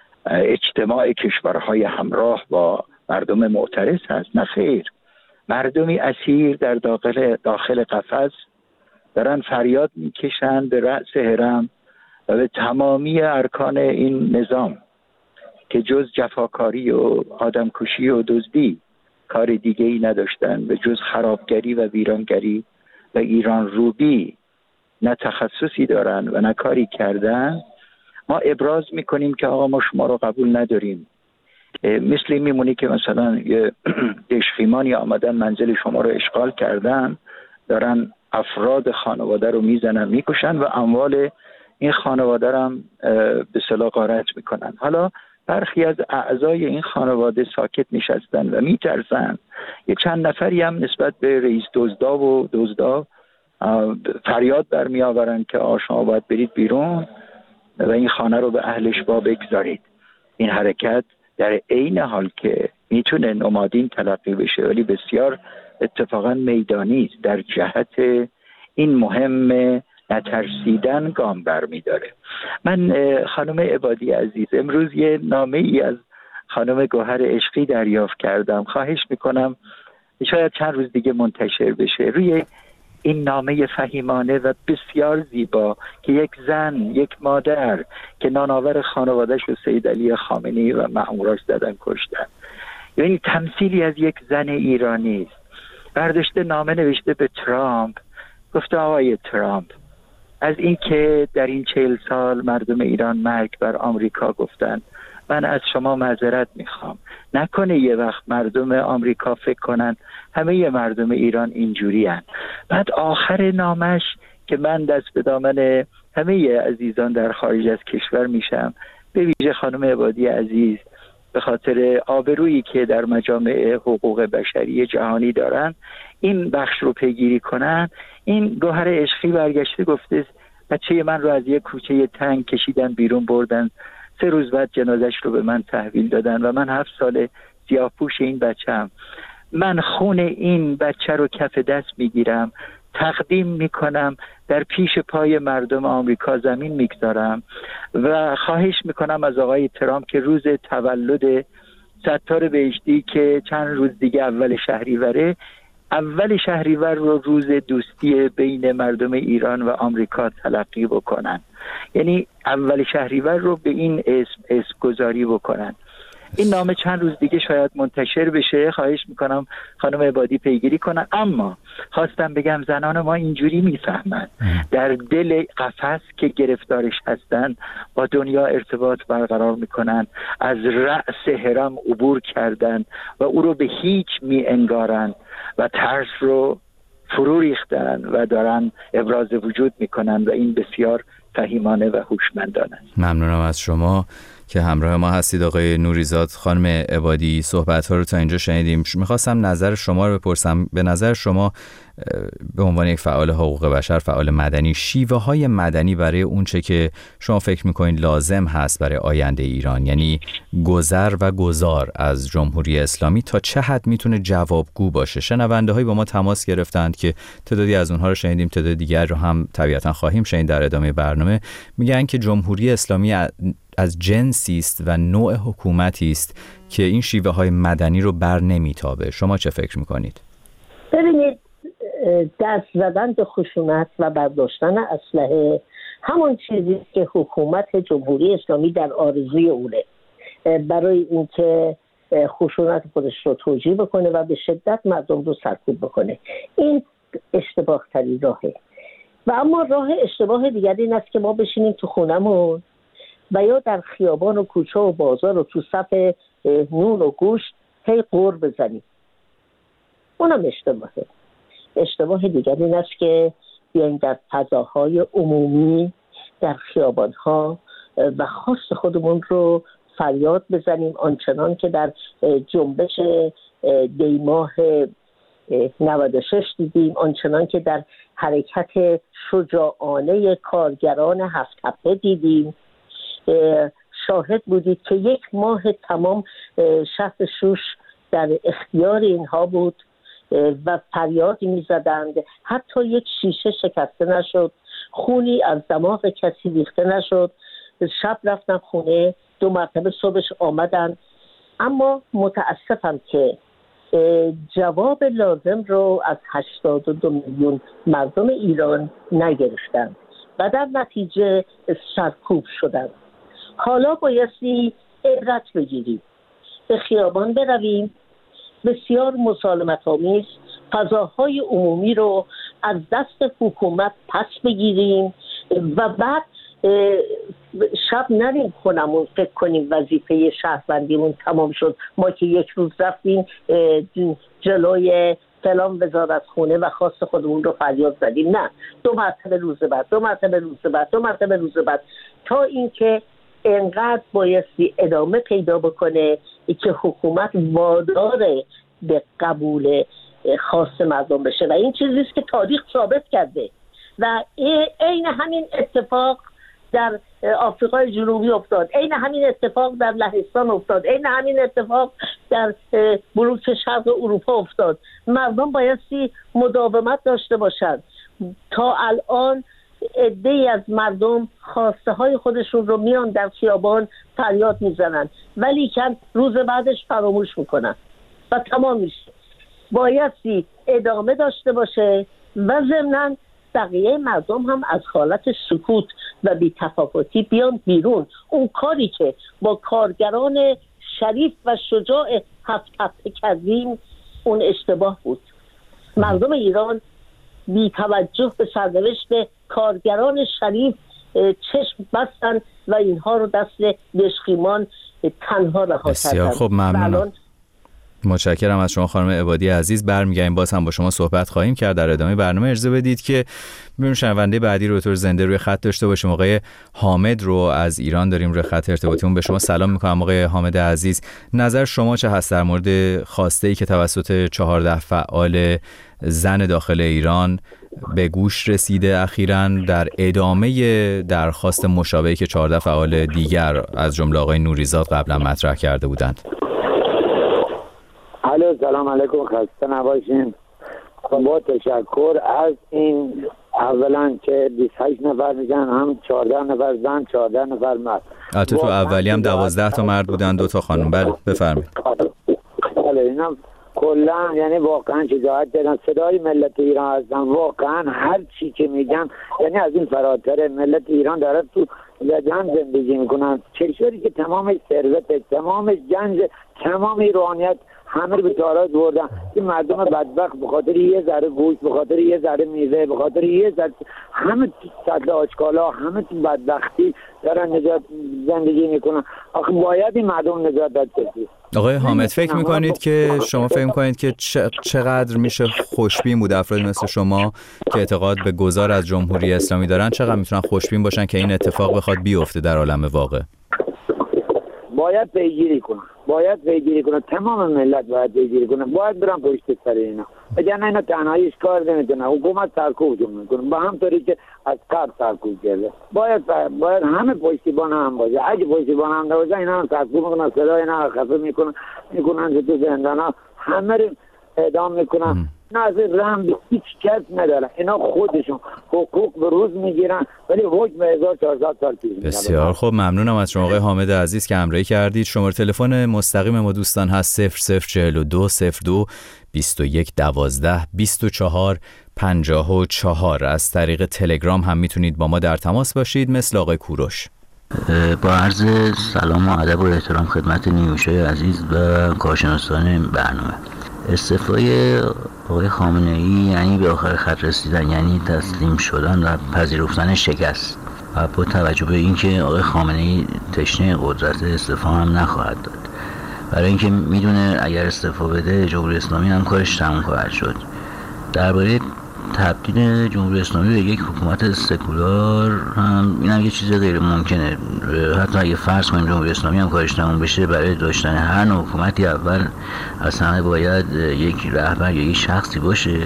اجتماع کشورهای همراه با مردم معترض هست؟ نه خیر، مردمی اسیر در داخل داخل قفس دارن فریاد میکشن به رأس هرم و به تمامی ارکان این نظام که جز جفاکاری و آدمکشی و دزدی کار دیگه ای نداشتن، به جز خرابگری و ویرانگری و ایران روبی نه تخصصی دارن و نه کاری کردن. ما ابراز میکنیم که آقا ما شما رو قبول نداریم. مثل این میمونی که مثلا یه دشخیمانی آمدن منزل شما رو اشغال کردن، دارن افراد خانواده رو میزنن میکشن و اموال این خانواده رو هم به اصطلاح غارت میکنن. حالا برخی از اعضای این خانواده ساکت نشستن و میترسن. یه چند نفری هم نسبت به رئیس دزدا و دزدا فریاد برمی آورن که آ شما باید برید بیرون و این خانه رو به اهلش با بگذارید. این حرکت در عین حال که میتونه نمادین تلقی بشه ولی بسیار اتفاقا میدانی است، در جهت این مهم نترسیدن گام برمی داره. من خانم عبادی عزیز امروز یه نامه ای از خانم گوهر عشقی دریافت کردم، خواهش میکنم شاید چند روز دیگه منتشر بشه. روی این نامه فهیمانه و بسیار زیبا که یک زن، یک مادر که نانآور خانواده‌اش و سید علی خامنه‌ای و مأموراش زدن کشتن، یعنی تمثیلی از یک زن ایرانی است. برداشته نامه نوشته به ترامپ، گفته آقای ترامپ، از این که در این چهل سال مردم ایران مرگ بر آمریکا گفتن، من از شما معذرت میخوام. نکنه یه وقت مردم آمریکا فکر کنن همه مردم ایران اینجوری هن. بعد آخر نامش که من دست به دامن همه عزیزان در خارج از کشور میشم، به ویژه خانم عبادی عزیز به خاطر آبرویی که در مجامع حقوق بشری جهانی دارن این بخش رو پیگیری کنن. این گوهر عشقی برگشته گفته بچه من رو از یک کوچه تنگ کشیدن بیرون بردن، سه روز بعد جنازش رو به من تحویل دادن و من هفت سال سیاه‌پوش این بچه‌ام. من خون این بچه رو کف دست میگیرم، تقدیم میکنم، در پیش پای مردم آمریکا زمین میگذارم و خواهش میکنم از آقای ترامپ که روز تولد ستار بهشتی که چند روز دیگه اول شهریوره، اول شهریور رو روز دوستی بین مردم ایران و آمریکا تلقی بکنن. یعنی اول شهریور رو به این اسم اسم گذاری بکنن. این نامه چند روز دیگه شاید منتشر بشه، خواهش میکنم خانم عبادی پیگیری کنن. اما خواستم بگم زنان ما اینجوری میفهمن، در دل قفس که گرفتارش هستن با دنیا ارتباط برقرار میکنن، از رأس هرم عبور کردن و او رو به هیچ می انگارن و ترس رو فرو ریختن و دارن ابراز وجود میکنن و این بسیار فهیمانه و هوشمندانه است. ممنونم از شما. که همراه ما هستید. آقای نوریزاد، خانم عبادی، صحبت‌ها رو تا اینجا شنیدیم. می‌خواستم نظر شما رو بپرسم. به نظر شما به عنوان یک فعال حقوق بشر، فعال مدنی، شیوه‌های مدنی برای اون چه که شما فکر می‌کنید لازم هست برای آینده ایران، یعنی گذر و گذار از جمهوری اسلامی، تا چه حد میتونه جوابگو باشه؟ شنونده‌هایی با ما تماس گرفتند که تعدادی از اونها رو شنیدیم، تعداد دیگر رو هم طبیعتاً خواهیم شنید در ادامه برنامه. میگن که جمهوری اسلامی از جنسی است و نوع حکومتی است که این شیوه‌های مدنی رو بر نمیتابه. شما چه فکر می‌کنید؟ ببینید، دست زدن به خشونت و برداشتن اسلحه همون چیزی که حکومت جمهوری اسلامی در آرزوی اونه، برای اینکه خشونت خودش رو توجیه بکنه و به شدت مردم رو سرکوب بکنه. این اشتباه ترین راهه. و اما راه اشتباه دیگری این است که ما بشینیم تو خونمون و یا در خیابان و کوچه و بازار و تو صف نون و گوشت هی قور بزنیم. اونم اشتباهه. اشتباه دیگر این است که بیاییم در فضاهای عمومی، در خیابانها و خواست خودمون رو فریاد بزنیم، آنچنان که در جنبش دیماه نود و شش دیدیم، آنچنان که در حرکت شجاعانه کارگران هفت تپه دیدیم. شاهد بودید که یک ماه تمام شهر شوش در اختیار اینها بود و فریادی می زدند. حتی یک شیشه شکسته نشد، خونی از دماغ کسی ریخته نشد. شب رفتن خونه، دو مرتبه صبحش آمدن. اما متاسفم که جواب لازم رو از هشتاد و دو میلیون مردم ایران نگرفتند و در نتیجه سرکوب شدند. حالا بایستی عبرت بگیریم، به خیابان برویم، بسیار مسالمت آمیز فضاهای عمومی رو از دست حکومت پس بگیریم و بعد شب نریم خونمون فکر کنیم وظیفه شهروندیمون تمام شد، ما که یک روز رفتیم جلوی فلان وزارت خونه و خواست خودمون رو فریاد زدیم. نه، دو مرتبه روز بعد، دو مرتبه روز بعد، دو مرتبه روز بعد، تا اینکه انقدر بایستی ادامه پیدا بکنه که حکومت وادار به قبول خواست مردم بشه. و این چیزیست که تاریخ ثابت کرده و عین همین اتفاق در آفریقای جنوبی افتاد، عین همین اتفاق در لهستان افتاد، عین همین اتفاق در بلوک شرق اروپا افتاد. مردم بایستی مداومت داشته باشند. تا الان عده‌ای از مردم خواسته های خودشون رو میان در خیابان فریاد میزنن، ولی کن روز بعدش فراموش میکنن و تمام میشه. بایستی ادامه داشته باشه و ضمناً بقیه مردم هم از حالت سکوت و بی‌تفاوتی بیان بیرون. اون کاری که با کارگران شریف و شجاع هفت تپه کردیم اون اشتباه بود. مردم ایران بی توجه به سرنوشت کارگران شریف چشم بستن و اینها رو دست دشخیمان تنها رها کردن. بسیار خوب، ممنونم. متشکرم از شما خانم عبادی عزیز. برمیگردیم، باز هم با شما صحبت خواهیم کرد در ادامه برنامه. اجازه بدید که ببینیم شنونده بعدی رو به طور زنده روی خط داشته باشیم. آقای حامد رو از ایران داریم روی خط ارتباطیمون. به شما سلام میکنم آقای حامد عزیز. نظر شما چه هست در مورد خواسته‌ای که توسط چهارده فعال زن داخل ایران به گوش رسیده اخیراً در ادامه درخواست مشابهی که چهارده فعال دیگر از جمله آقای نوریزاد قبلا مطرح کرده بودند؟ الو، سلام علیکم، خسته نباشین. با تشکر از این اولا که بیست و هشت نفر میگن، هم چهارده نفر زن، چهارده نفر مرد. البته تو اولی هم دوازده تا مرد بودن، دو تا خانم. بله بفرمایید. بله، اینم کلا یعنی واقعا شجاعت دارن، صدای ملت ایران هستن. واقعا هر چی که میگن یعنی از این فراتر. ملت ایران داره تو لجن زندگی میکنن، کشوری که تمام ثروت، تمام گنج، تمام روحانیت همه رو به تاراج بردن. این مردم بدبخت به خاطر یه ذره گوشت، به خاطر یه ذره میوه، به خاطر یه ذره همه سطل آشکالا، همه تو بدبختی دارن نجات زندگی میکنن. آخه باید این مردم نجات داد بشه. آقای حامد، فکر میکنید که شما فکر میکنید که چقدر میشه خوشبین بود افراد مثل شما که اعتقاد به گذار از جمهوری اسلامی دارن، چقدر میتونن خوشبین باشن که این اتفاق بخواد بیفته در عالم واقع؟ باید پیگیری کنن، باید پیگیری کنن، تمام ملت باید پیگیری کنن، باید برن پشت سر اینا. وگرنه اینا تنهاییش کار نمیتونه. حکومت سرکوبشون میکنه با هم طوری که از قبل سرکوب کرده. باید باید همه پشتیبان هم باشه. اگه پشتیبان هم نباشه اینا هم سرکوب میکنن، صدای اینا خفه میکنن، میکنن تو زندانا، همه رو اعدام میکنن. نه از رحم به هیچ کس ندارن. اینا خودشون حقوق به روز میگیرن ولی حکم هزار و چهارصد سال پیش میگیرن. بسیار خوب، ممنونم از شما آقای حامد عزیز که همراهی کردید. شماره تلفن مستقیم ما دوستان هست صفر صفر چهل و دو صفر دو بیست و یک دوازده بیست و چهار پنجاه و چهار. از طریق تلگرام هم میتونید با ما در تماس باشید مثل آقای کوروش. با عرض سلام و ادب و احترام خدمت نیوشای عزیز و کارشناسان برنامه. استعفای آقای خامنه‌ای یعنی به آخر خط رسیدن، یعنی تسلیم شدن و پذیرفتن شکست، و با توجه به اینکه آقای خامنه‌ای تشنه قدرت استعفا هم نخواهد داد، برای اینکه میدونه اگر استعفا بده جمهوری اسلامی هم کارش تموم خواهد شد. درباره تبدیل جمهوری اسلامی به یک حکومت سکولار هم این هم یه چیز غیر ممکنه. حتی اگه فرض کنیم جمهوری اسلامی هم کارش تموم بشه، برای داشتن هر نوع حکومتی اول از همه باید یک رهبر یا یک شخصی باشه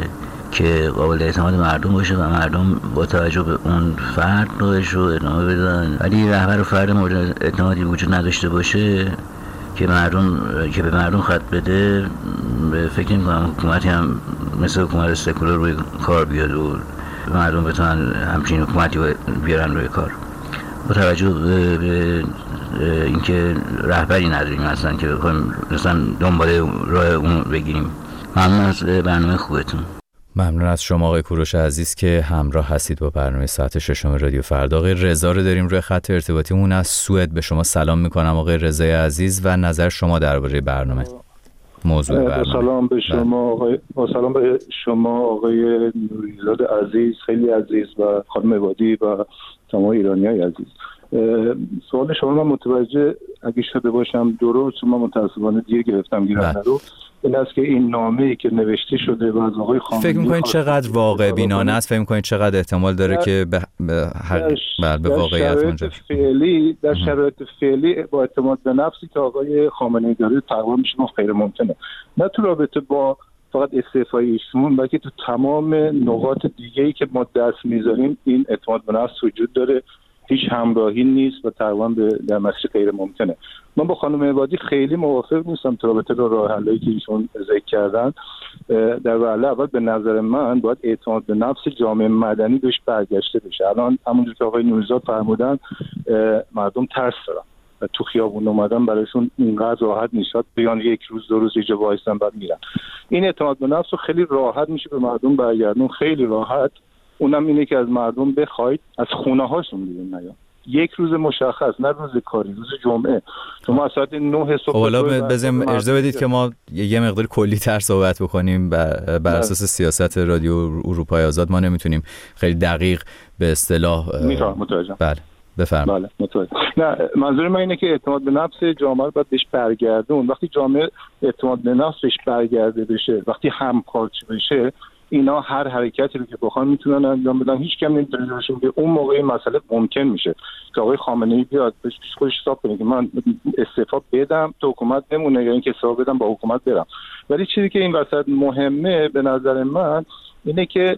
که قابل اعتماد مردم باشه و مردم با توجه به اون فرد راهش رو ادامه بدن. ولی رهبر و فرد مورد اعتمادی وجود نداشته باشه که مردم که به مردم خط بده، فکر نمی‌کنم حکومتی هم مثل حکومت سکولار روی کار بیاد و مردم بتونن همچین حکومتی بیارن روی کار. با توجه به, به اینکه رهبری نداریم اصلا که بخوایم مثلا دنباله راه اون بگیریم. ممنون از برنامه خوبتون. ممنون از شما آقای کوروش عزیز که همراه هستید با برنامه ساعت ششم رادیو فردا. آقای رضا رو داریم روی خط ارتباطیمون از سوئد. به شما سلام میکنم آقای رضای عزیز و نظر شما درباره برنامه موضوع برنامه. با سلام به شما آقای با سلام به شما آقای نوریزاد عزیز، خیلی عزیز، و خانم عبادی و تمام ایرانیای عزیز. سوال شما من متوجه اگه شده باشم درست، من متأسفانه دیر گرفتم گیرنده رو، این است که این نامه‌ای که نوشته شده و از آقای خامنه‌ای فکر می‌کنید چقدر واقع بینانه است؟ فکر می‌کنید چقدر احتمال داره در که به به, حق... در به واقعیت منجر شه؟ فعلی در شرایط فعلی با اعتماد به نفسی که آقای خامنه‌ای داره تقریبا میشه گفت غیر ممکنه. نه تو رابطه با فقط استعفای ایشون، بلکه تو تمام نقاط دیگه‌ای که ما دست می‌ذاریم این اعتماد به نفس وجود داره. هیچ همراهی نیست و تقریبا به در مسیر غیر ممکنه. من با خانم عبادی خیلی موافق نیستم تو رابطه با راه حلایی که ایشون ذکر کردن. در وهله اول به نظر من باید اعتماد به نفس جامعه مدنی بهش برگشته بشه. الان همونجور که آقای نوریزاد فرمودن مردم ترس دارن و تو خیابون اومدن برایشون اینقدر راحت نیست، بیان یک روز دو روز اینجا وایسن بعد میرن. این اعتماد به نفس رو خیلی راحت میشه به مردم برگردون، خیلی راحت. اونم اینه که از مردم بخواید از خونه هاشون بیرون نیان. یک روز مشخص، نه روز کاری، روز جمعه. شما از ساعت نه صبح حالا بزنیم اجازه بدید که ما یه مقدار کلی تر صحبت بکنیم بر, بر اساس سیاست رادیو اروپای آزاد. ما نمیتونیم خیلی دقیق به اصطلاح میفهم متوجهم. بله بفرمایید. بله متوجهم. نه منظور من اینه که اعتماد به نفس جامعه رو باید بهش برگردون. وقتی جامعه اعتماد به نفسش برگرده بشه، وقتی همکارچی بشه، اینا هر حرکتی رو که بخوان میتونن انجام بدن. هیچ کم نمیتونه بشه که اون موقع مسئله ممکن میشه که آقای خامنه‌ای بیاد پیش خودش حساب کنه که من استعفا بدم تو حکومت نمونه یا اینکه استعفا بدم با حکومت برم. ولی چیزی که این وسط مهمه به نظر من اینه که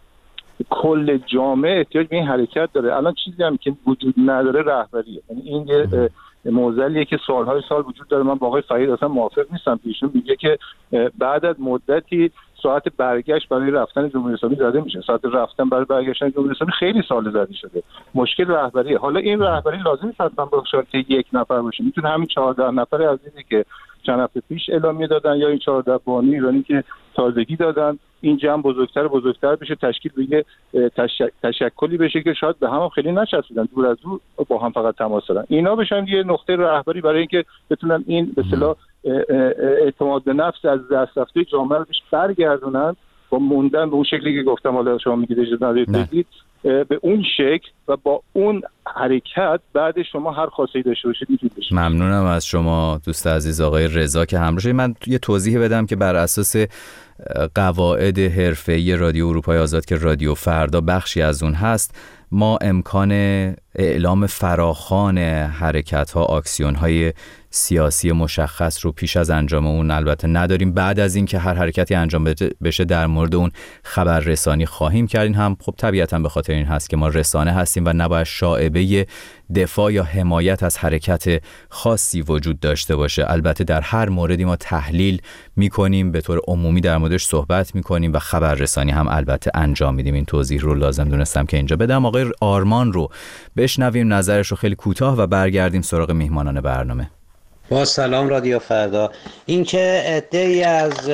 کل جامعه احتیاج به این حرکت داره. الان چیزی هم که وجود نداره رهبریه. یعنی این یه موزلیه که سالهای سال وجود داره. من با آقای فرید اصلا موافق نیستم. ایشون میگه که بعد از مدتی ساعت برگشت برای رفتن جمهوری اسلامی زده میشه. ساعت رفتن برای برگشتن جمهوری اسلامی خیلی سال زده شده. مشکل رهبریه. حالا این رهبری لازم نیست حتما با شرط یک نفر باشه. میتونه همین چهارده نفر عزیزی که چند هفته پیش اعلامیه دادن یا این چهارده بانی ایرانی که تازگی دادن، این جمع بزرگتر بزرگتر بشه، تشکیل بگه تشک... تشکلی بشه که شاید به هم خیلی نچسبیدن، دور از دور با هم فقط تماس دارن. اینا بشن یه نقطه رهبری برای اینکه بتونن این به اصطلاح اعتماد به نفس از دست رفته جامعه رو برگردونن با موندن به اون شکلی که گفتم. حالا شما میگید اجازه ندید به اون شکل و با اون حرکت بعد شما هر خاصی داشته باشید میتونید بشید. ممنونم از شما دوست عزیز آقای رضا که همراه شدید. من یه توضیح بدم که بر اساس قواعد حرفه‌ای رادیو اروپای آزاد که رادیو فردا بخشی از اون هست، ما امکان اعلام فراخوان حرکت‌ها، آکسیون‌های سیاسی مشخص رو پیش از انجام اون البته نداریم. بعد از این که هر حرکتی انجام بشه در مورد اون خبر رسانی خواهیم کردین. هم خب طبیعتاً به خاطر این هست که ما رسانه هستیم و نباید شائبه دفاع یا حمایت از حرکت خاصی وجود داشته باشه. البته در هر موردی ما تحلیل میکنیم، به طور عمومی در موردش صحبت میکنیم و خبر رسانی هم البته انجام میدیم. این توضیح رو لازم دونستم که اینجا بدم. آقای آرمان رو بشنویم نظرش رو خیلی کوتاه و برگردیم سراغ میهمانان برنامه. با سلام رادیو فردا. اینکه عده‌ای از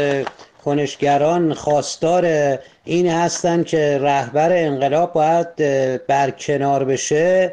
کنشگران خواستار این هستن که رهبر انقلاب باید برکنار بشه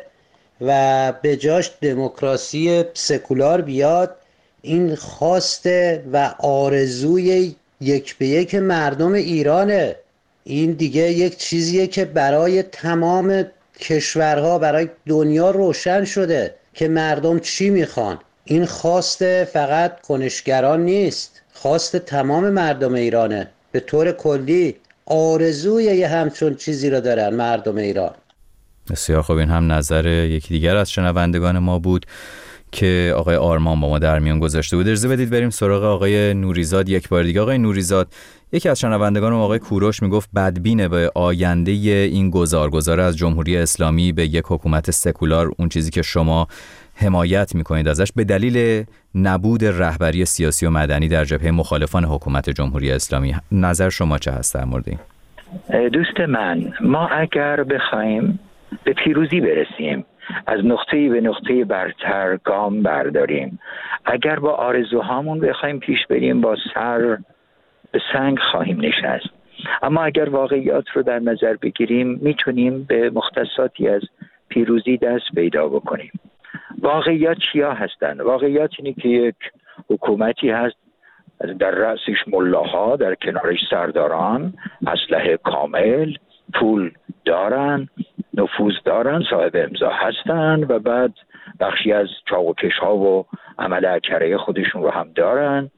و به جاش دموکراسی سکولار بیاد، این خواست و آرزوی یک به یک مردم ایرانه. این دیگه یک چیزیه که برای تمام کشورها، برای دنیا روشن شده که مردم چی میخوان. این خواست فقط کنشگران نیست، خواست تمام مردم ایرانه. به طور کلی آرزوی یه همچون چیزی رو دارن مردم ایران. بسیار خوب. این هم نظر یکی دیگر از شنوندگان ما بود که آقای آرمان با ما در میان گذاشته بود. اجازه بدید بریم سراغ آقای نوریزاد یک بار دیگه. آقای نوریزاد، یکی از شنوندگان ما آقای کوروش میگفت بدبینه به آینده این گذار گذار از جمهوری اسلامی به یک حکومت سکولار، اون چیزی که شما حمایت میکنید ازش، به دلیل نبود رهبری سیاسی و مدنی در جبهه مخالفان حکومت جمهوری اسلامی. نظر شما چه هست در مورد این؟ دوست من، ما اگر بخوایم به پیروزی برسیم، از نقطه‌ای به نقطه برتر گام برداریم، اگر با آرزوهامون بخوایم پیش بریم با سر به سنگ خواهیم نشست. اما اگر واقعیات رو در نظر بگیریم میتونیم به مختصاتی از پیروزی دست پیدا بکنیم. واقعیات چیا هستند؟ واقعیات اینه که یک حکومتی هست در رأسش ملاها، در کنارش سرداران، اسلحه کامل، پول دارن، نفوذ دارن، صاحب امضا هستن و بعد بخشی از چاق و کش ها و عمل اکره خودشون رو هم دارن.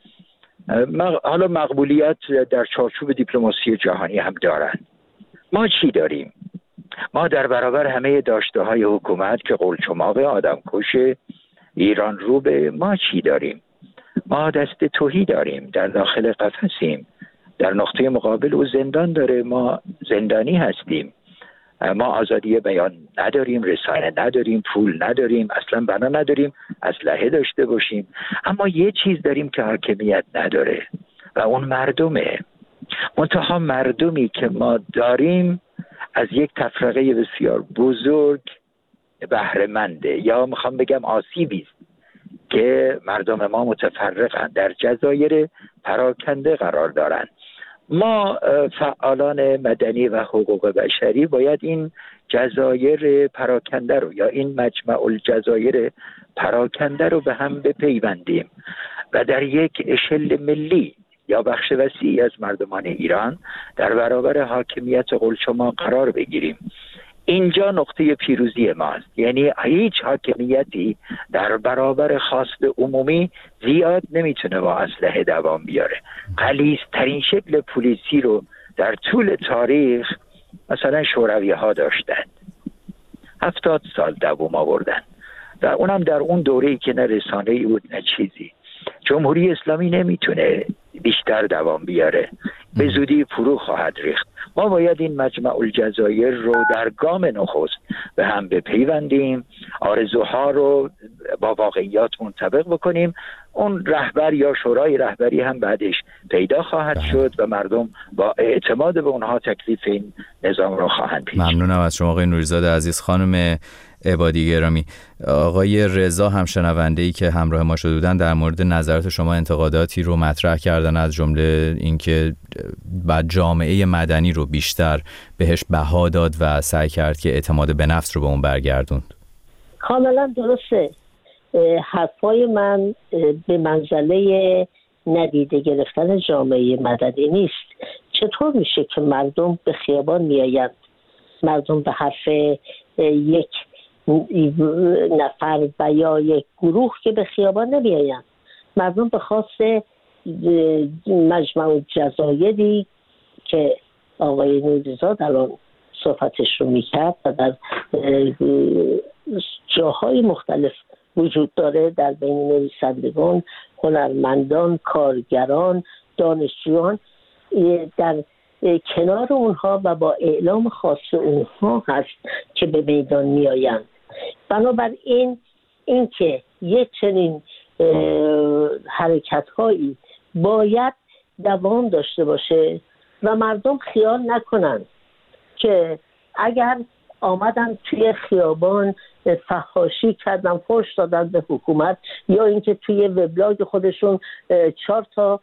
حالا مقبولیت در چارچوب دیپلماسی جهانی هم دارن. ما چی داریم؟ ما در برابر همه داشته های حکومت که قلچماق آدم کش ایران رو به ما چی داریم؟ ما دست تهی داریم، در داخل قفسیم، در نقطه مقابل او زندان داره، ما زندانی هستیم. ما آزادی بیان نداریم، رسانه نداریم، پول نداریم، اصلا بنا نداریم اسلحه داشته باشیم. اما یه چیز داریم که حاکمیت نداره و اون مردمه. منتها مردمی که ما داریم از یک تفرقه بسیار بزرگ بهره منده، یا میخوام بگم آسیبی است که مردم ما متفرقند، در جزایر پراکنده قرار دارند. ما فعالان مدنی و حقوق بشری باید این جزایر پراکنده رو یا این مجمع الجزایر پراکنده رو به هم بپیوندیم و در یک اشل ملی یا بخش وسیعی از مردمان ایران در برابر حاکمیت قلچما قرار بگیریم. اینجا نقطه پیروزی ماست. یعنی هیچ حاکمیتی در برابر خواست عمومی زیاد نمیتونه با اسلحه دوام بیاره. غلیظترین شکل پلیسی رو در طول تاریخ مثلا شوروی ها داشتند، هفتاد سال دوام آوردن و اونم در اون دوره‌ای که نه رسانه‌ای بود نه چیزی. جمهوری اسلامی نمیتونه بیشتر دوام بیاره، به زودی فرو خواهد ریخت. ما باید این مجمع الجزایر رو در گام نخست به هم بپیوندیم، آرزوها رو با واقعیات منطبق بکنیم. اون رهبر یا شورای رهبری هم بعدش پیدا خواهد شد و مردم با اعتماد به اونها تکلیف این نظام رو خواهند پیش. ممنونم از شما آقای نوریزاد عزیز. خانم عبادی گرامی، آقای رضا هم شنونده‌ای که همراه ما شده بودن در مورد نظرات شما انتقاداتی رو مطرح کردن، از جمله اینکه بعد جامعه مدنی رو بیشتر بهش بها داد و سعی کرد که اعتماد به نفس رو به اون برگردوند. کاملا درسته. حرفای من به منزله ندیده گرفتن جامعه مدنی نیست. چطور میشه که مردم به خیابان میآیند، مردم به حرف یک نفر و یا یک گروه که به خیابان نمیآیند، مردم به خواست مجمع الجزایری که آقای نوریزاد الان صحبتش رو میکرد و در جاهای مختلف وجود داره در بین نویسندگان، هنرمندان، کارگران، دانشجویان، در کنار اونها و با اعلام خاص اونها هست که به میدان می آیند. بنابراین این که یک چنین حرکت هایی باید دوام داشته باشه و مردم خیال نکنند که اگر آمدن توی خیابان فحاشی کردن، فحش دادن به حکومت، یا اینکه توی وبلاگ خودشون چهار تا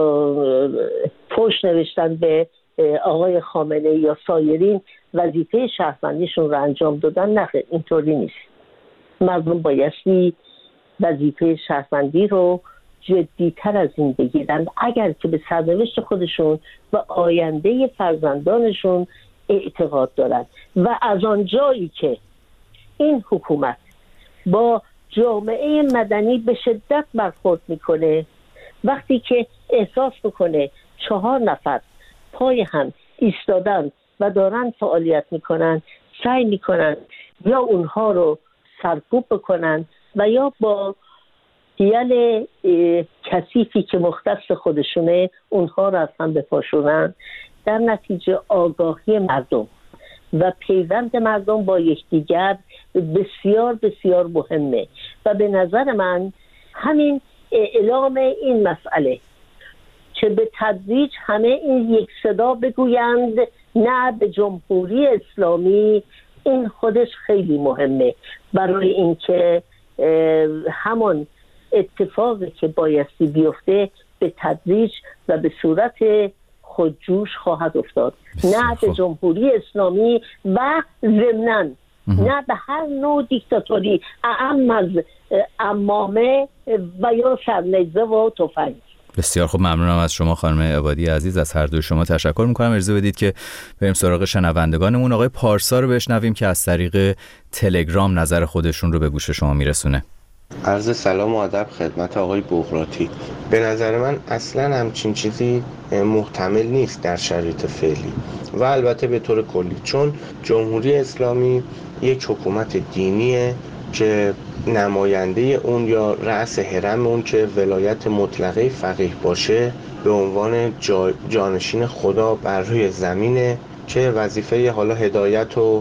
فحش نوشتن به آقای خامنه یا سایرین، وظیفه شهروندیشون رو انجام دادن. نه، اینطوری نیست. مردم بایستی وظیفه شهروندی رو جدیتر از این بگیرن اگر که به سرنوشت خودشون و آینده فرزندانشون اعتقاد دارند. و از آنجایی که این حکومت با جامعه مدنی به شدت برخورد میکنه، وقتی که احساس میکنه چهار نفر پای هم ایستادن و دارن فعالیت میکنن، سعی میکنن یا اونها رو سرکوب بکنن و یا با دیل کثیفی که مختص خودشونه اونها رو از هم بپاشونن. در نتیجه آگاهی مردم و پیوند مردم با یکدیگر بسیار بسیار مهمه و به نظر من همین اعلام این مسئله که به تدریج همه این یک صدا بگویند نه به جمهوری اسلامی، این خودش خیلی مهمه برای اینکه همان اتفاقی که بایستی بیفته به تدریج و به صورت خودجوش خواهد افتاد. نه به جمهوری اسلامی و ضمناً نه به هر نوع دیکتاتوری، اعم از عمامه و یا سرنیزه و تفنگ. بسیار خوب، ممنونم از شما خانم عبادی عزیز. از هر دوی شما تشکر میکنم. اجازه بدید که بریم سراغ شنوندگانمون. آقای پارسا رو بشنویم که از طریق تلگرام نظر خودشون رو به گوش شما میرسونه. عرض سلام و ادب خدمت آقای بغراتی. به نظر من اصلا همچین چیزی محتمل نیست در شرایط فعلی و البته به طور کلی، چون جمهوری اسلامی یک حکومت دینیه که نماینده اون یا رأس حرم اون که ولایت مطلقه فقیه باشه به عنوان جا جانشین خدا بر روی زمینه که وظیفه حالا هدایت و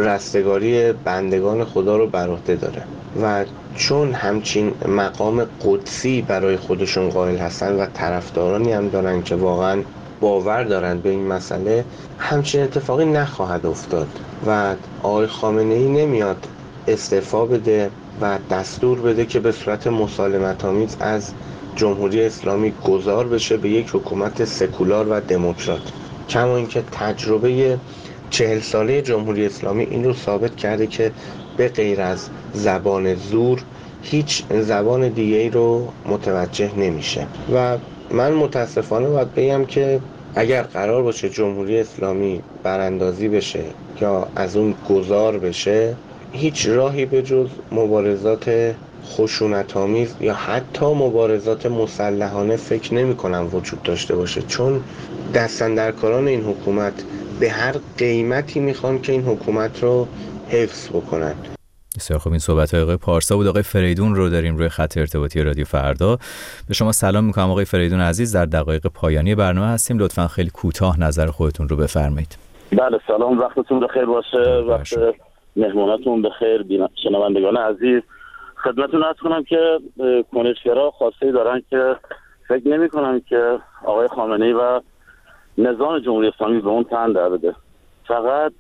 رستگاری بندگان خدا رو بر عهده داره و چون همچین مقام قدسی برای خودشون قائل هستن و طرفدارانی هم دارن که واقعا باور دارن به این مسئله، همچین اتفاقی نخواهد افتاد و آقای خامنه ای نمیاد استعفا بده و دستور بده که به صورت مسالمت‌آمیز از جمهوری اسلامی گذار بشه به یک حکومت سکولار و دموکرات. کما اینکه تجربه چهل ساله جمهوری اسلامی این رو ثابت کرده که به غیر از زبان زور هیچ زبان دیگه ای رو متوجه نمیشه و من متاسفانه باید بگم که اگر قرار باشه جمهوری اسلامی براندازی بشه یا از اون گذار بشه، هیچ راهی به جز مبارزات خشونت‌آمیز یا حتی مبارزات مسلحانه فکر نمی کنم وجود داشته باشه، چون دستاندرکاران این حکومت به هر قیمتی میخوان که این حکومت رو حفظ بکنن. بسیار خوب، این صحبت های آقای پارسا بود. آقای فریدون رو داریم روی خط ارتباطی رادیو فردا. به شما سلام میکنم آقای فریدون عزیز، در دقایق پایانی برنامه هستیم. لطفاً خیلی کوتاه نظر خودتون رو بفرمایید. بله سلام، وقتتون بخیر باشه، وقت مهمونتون بخیر. شنوندگان عزیز، خدمتتون عرض کنم که کنشگرها خواسته دارن که فکر نمی‌کنم که آقای خامنه‌ای و نظام جمهوری اسلامی به اون تن در بده. فقط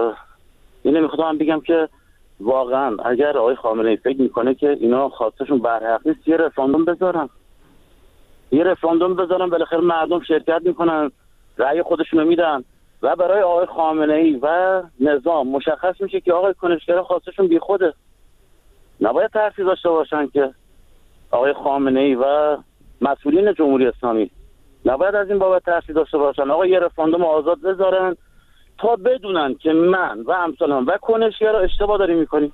اینو می‌خوام بگم که واقعا اگر آقای خامنه‌ای فکر میکنه که اینا خواستشون برحق نیست، یه رفراندوم بذارن یه رفراندوم بذارن بالاخره مردم شرکت میکنن، رأی خودشونو میدن و برای آقای خامنه‌ای و نظام مشخص میشه که آقای کنشگرها خواستشون بیخوده. نباید ترسی داشته باشن که آقای خامنه‌ای و مسئولین جمهوری اسلامی نباید از این بابت ترسی داشته باشن. آقا یه رفراندوم آزاد بذارن تا بدونن که من و همسالان و کنشگرها اشتباه داریم میکنیم.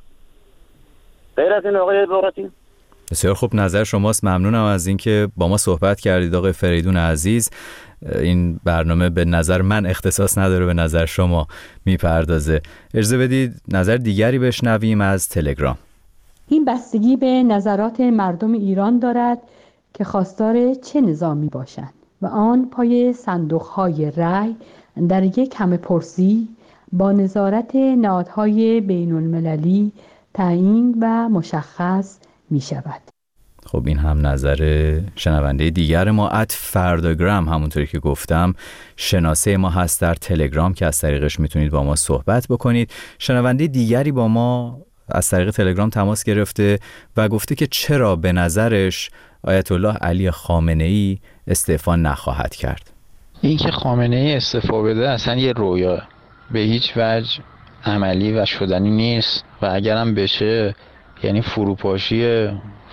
غیر از این آقای بغراتی. بسیار خوب، نظر شماست. ممنونم از اینکه با ما صحبت کردید آقای فریدون عزیز. این برنامه به نظر من اختصاص نداره، به نظر شما میپردازه. اجازه بدید نظر دیگری بشنویم از تلگرام. این بستگی به نظرات مردم ایران دارد که خواستار چه نظامی باشند و آن پای صندوق‌های رأی در یک همه‌پرسی با نظارت نهادهای بین‌المللی تعیین و مشخص می شود. خب این هم نظر شنونده دیگر ما ات فرداگرام، همونطوری که گفتم شناسه ما هست در تلگرام که از طریقش میتونید با ما صحبت بکنید. شنونده دیگری با ما از طریق تلگرام تماس گرفته و گفته که چرا به نظرش آیت الله علی خامنه‌ای استعفا نخواهد کرد. این که خامنه‌ای استعفا بده اصلا یه رویا، به هیچ وجه عملی و شدنی نیست و اگرم بشه یعنی فروپاشی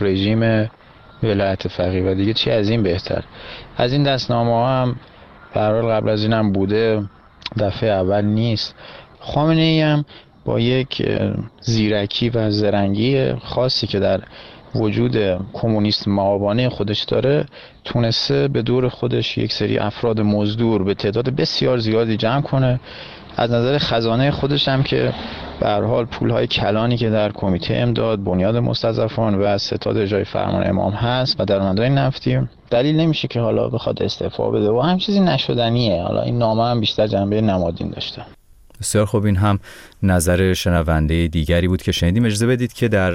رژیم ولایت فقیه و دیگه چی از این بهتر. از این دستنامه ها هم به هر حال قبل از این هم بوده، دفعه اول نیست. خامنه‌ای هم با یک زیرکی و زرنگی خاصی که در وجود کمونیست مآبانه خودش داره تونسته به دور خودش یک سری افراد مزدور به تعداد بسیار زیادی جمع کنه. از نظر خزانه خودش هم که به هر حال پولهای کلانی که در کمیته امداد، بنیاد مستضعفان و از ستاد اجرای فرمان امام هست و درآمدهای نفتی، دلیل نمیشه که حالا بخواد استعفا بده و هم چیزی نشدنیه. حالا این نامه هم بیشتر جنبه نمادین داشته. بسیار خوب، این هم نظر شنونده دیگری بود که شنیدیم. اجازه بدید که در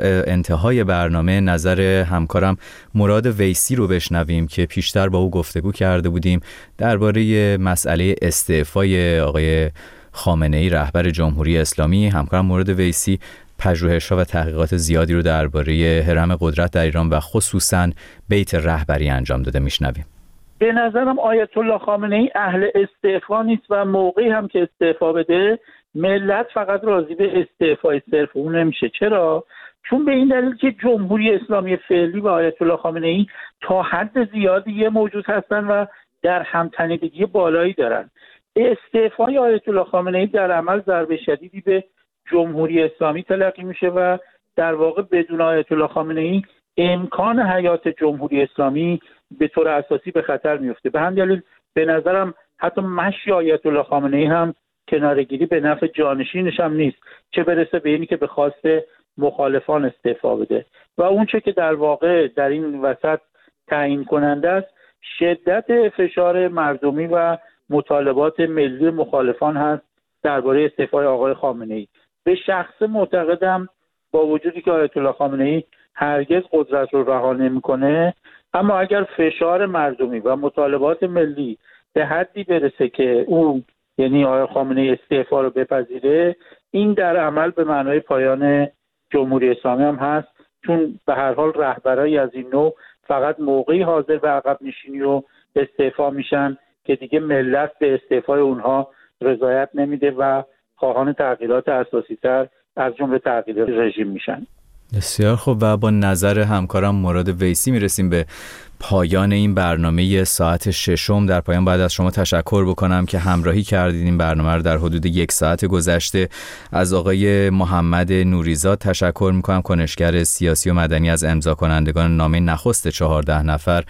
انتهای برنامه نظر همکارم مراد ویسی رو بشنویم که پیشتر با او گفتگو کرده بودیم درباره مسئله استعفای آقای خامنه‌ای رهبر جمهوری اسلامی. همکارم مراد ویسی پژوهش‌ها و تحقیقات زیادی رو درباره هرم قدرت در ایران و خصوصاً بیت رهبری انجام داده. میشنویم. به نظرم آیت الله خامنه‌ای اهل استعفا نیست و موقعی هم که استعفا بده ملت فقط راضی به استعفای صرف اون نمیشه. چرا؟ چون به این دلیل که جمهوری اسلامی فعلی و آیت الله خامنه‌ای تا حد زیادی یه موجود هستن و در همتنیدگی بالایی دارن. استعفای آیت الله خامنه‌ای در عمل ضربه شدیدی به جمهوری اسلامی تلقی میشه و در واقع بدون آیت الله خامنه‌ای امکان حیات جمهوری اسلامی به طور اساسی به خطر میفته. به همین دلیل به نظرم حتی مشی آیت الله خامنه‌ای هم کناره‌گیری به نفع جانشینش هم نیست، چه برسه به اینی که به خواست مخالفان استعفا بده. و اون چه که در واقع در این وسط تعیین کننده است شدت فشار مردمی و مطالبات ملی مخالفان هست درباره استعفای آقای خامنه‌ای. به شخص معتقدم با وجودی که آیت الله خامنه‌ای هرگز قدرت رو رها نمی‌کنه، اما اگر فشار مردمی و مطالبات ملی به حدی برسه که اون یعنی آقای خامنه‌ای استعفا رو بپذیره، این در عمل به معنای پایان جمهوری اسلامی هم هست، چون به هر حال رهبرایی از این نوع فقط موقعی حاضر به عقب نشینی و استعفا میشن که دیگه ملت به استعفای اونها رضایت نمیده و خواهان تغییرات اساسی‌تر از جمله تغییر رژیم میشن. بسیار خوب، و با نظر همکارم مراد ویسی میرسیم به پایان این برنامه ساعت ششم. در پایان باید از شما تشکر بکنم که همراهی کردید. این برنامه رو در حدود یک ساعت گذشته از آقای محمد نوریزاد تشکر میکنم، کنشگر سیاسی و مدنی از امضا کنندگان نامه نخست چهارده نفر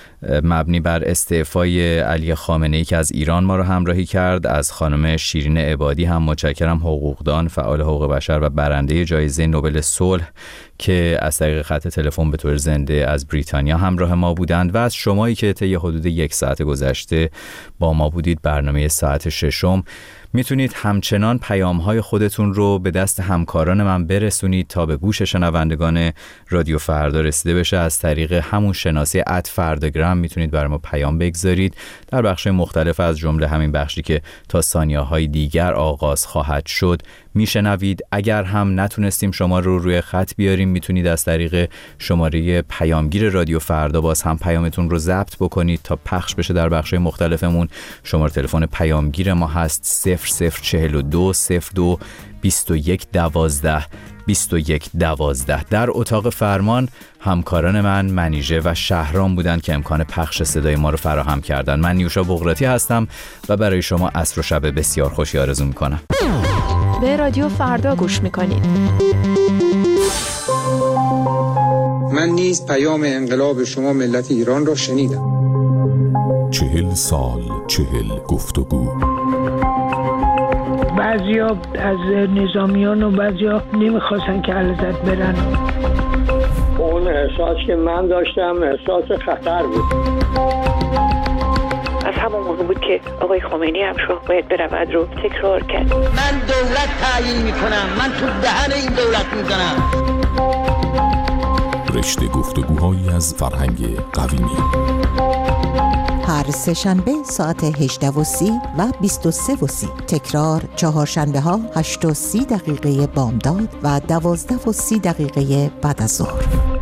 مبنی بر استعفای علی خامنه‌ای که از ایران ما رو همراهی کرد. از خانم شیرین عبادی هم متشکرم، حقوقدان، فعال حقوق بشر و برنده جایزه نوبل صلح که از طریق خط تلفن به طور زنده از بریتانیا همراه ما بودند، و از شمایی که طی حدود یک ساعت گذشته با ما بودید. برنامه ساعت ششم میتونید همچنان پیام‌های خودتون رو به دست همکاران من برسونید تا به گوش شنوندگان رادیو فردا رسیده بشه. از طریق همون شناسه ات فرداگرام میتونید برای ما پیام بگذارید در بخش مختلف، از جمله همین بخشی که تا ثانیه‌های دیگر آغاز خواهد شد میشنوید. اگر هم نتونستیم شما رو روی خط بیاریم، میتونید از طریق شماره پیامگیر رادیو فردا باز هم پیامتون رو ضبط بکنید تا پخش بشه در بخش مختلفمون. شماره تلفن پیامگیر ما هست صفر صفر چهل و دو صفر دو بیست و یک دوازده بیست و یک دوازده. در اتاق فرمان همکاران من منیژه و شهرام بودند که امکان پخش صدای ما رو فراهم کردن. من نیوشا بغراتی هستم و برای شما عصر و شب بسیار خوشی آرزو میکنم. به رادیو فردا گوش میکنید. من نیز پیام انقلاب شما ملت ایران را شنیدم. چهل سال چهل گفتگو. بعد بعضیا از نظامیان و بعضیا نمیخواستن که علازت برن. اون احساس که من داشتم احساس خطر بود. از همون موقع بود که آقای خمینی هم شاه باید برود رو تکرار کرد. من دولت تعیین میکنم، من تو دهن این دولت میزنم. رشته گفتگوهایی از فرهنگ قویمی، هر سه شنبه ساعت هجده و سی و بیست و سه و سی، تکرار چهارشنبه ها هشت و سی دقیقه بامداد و دوازده و سی دقیقه بعد از ظهر.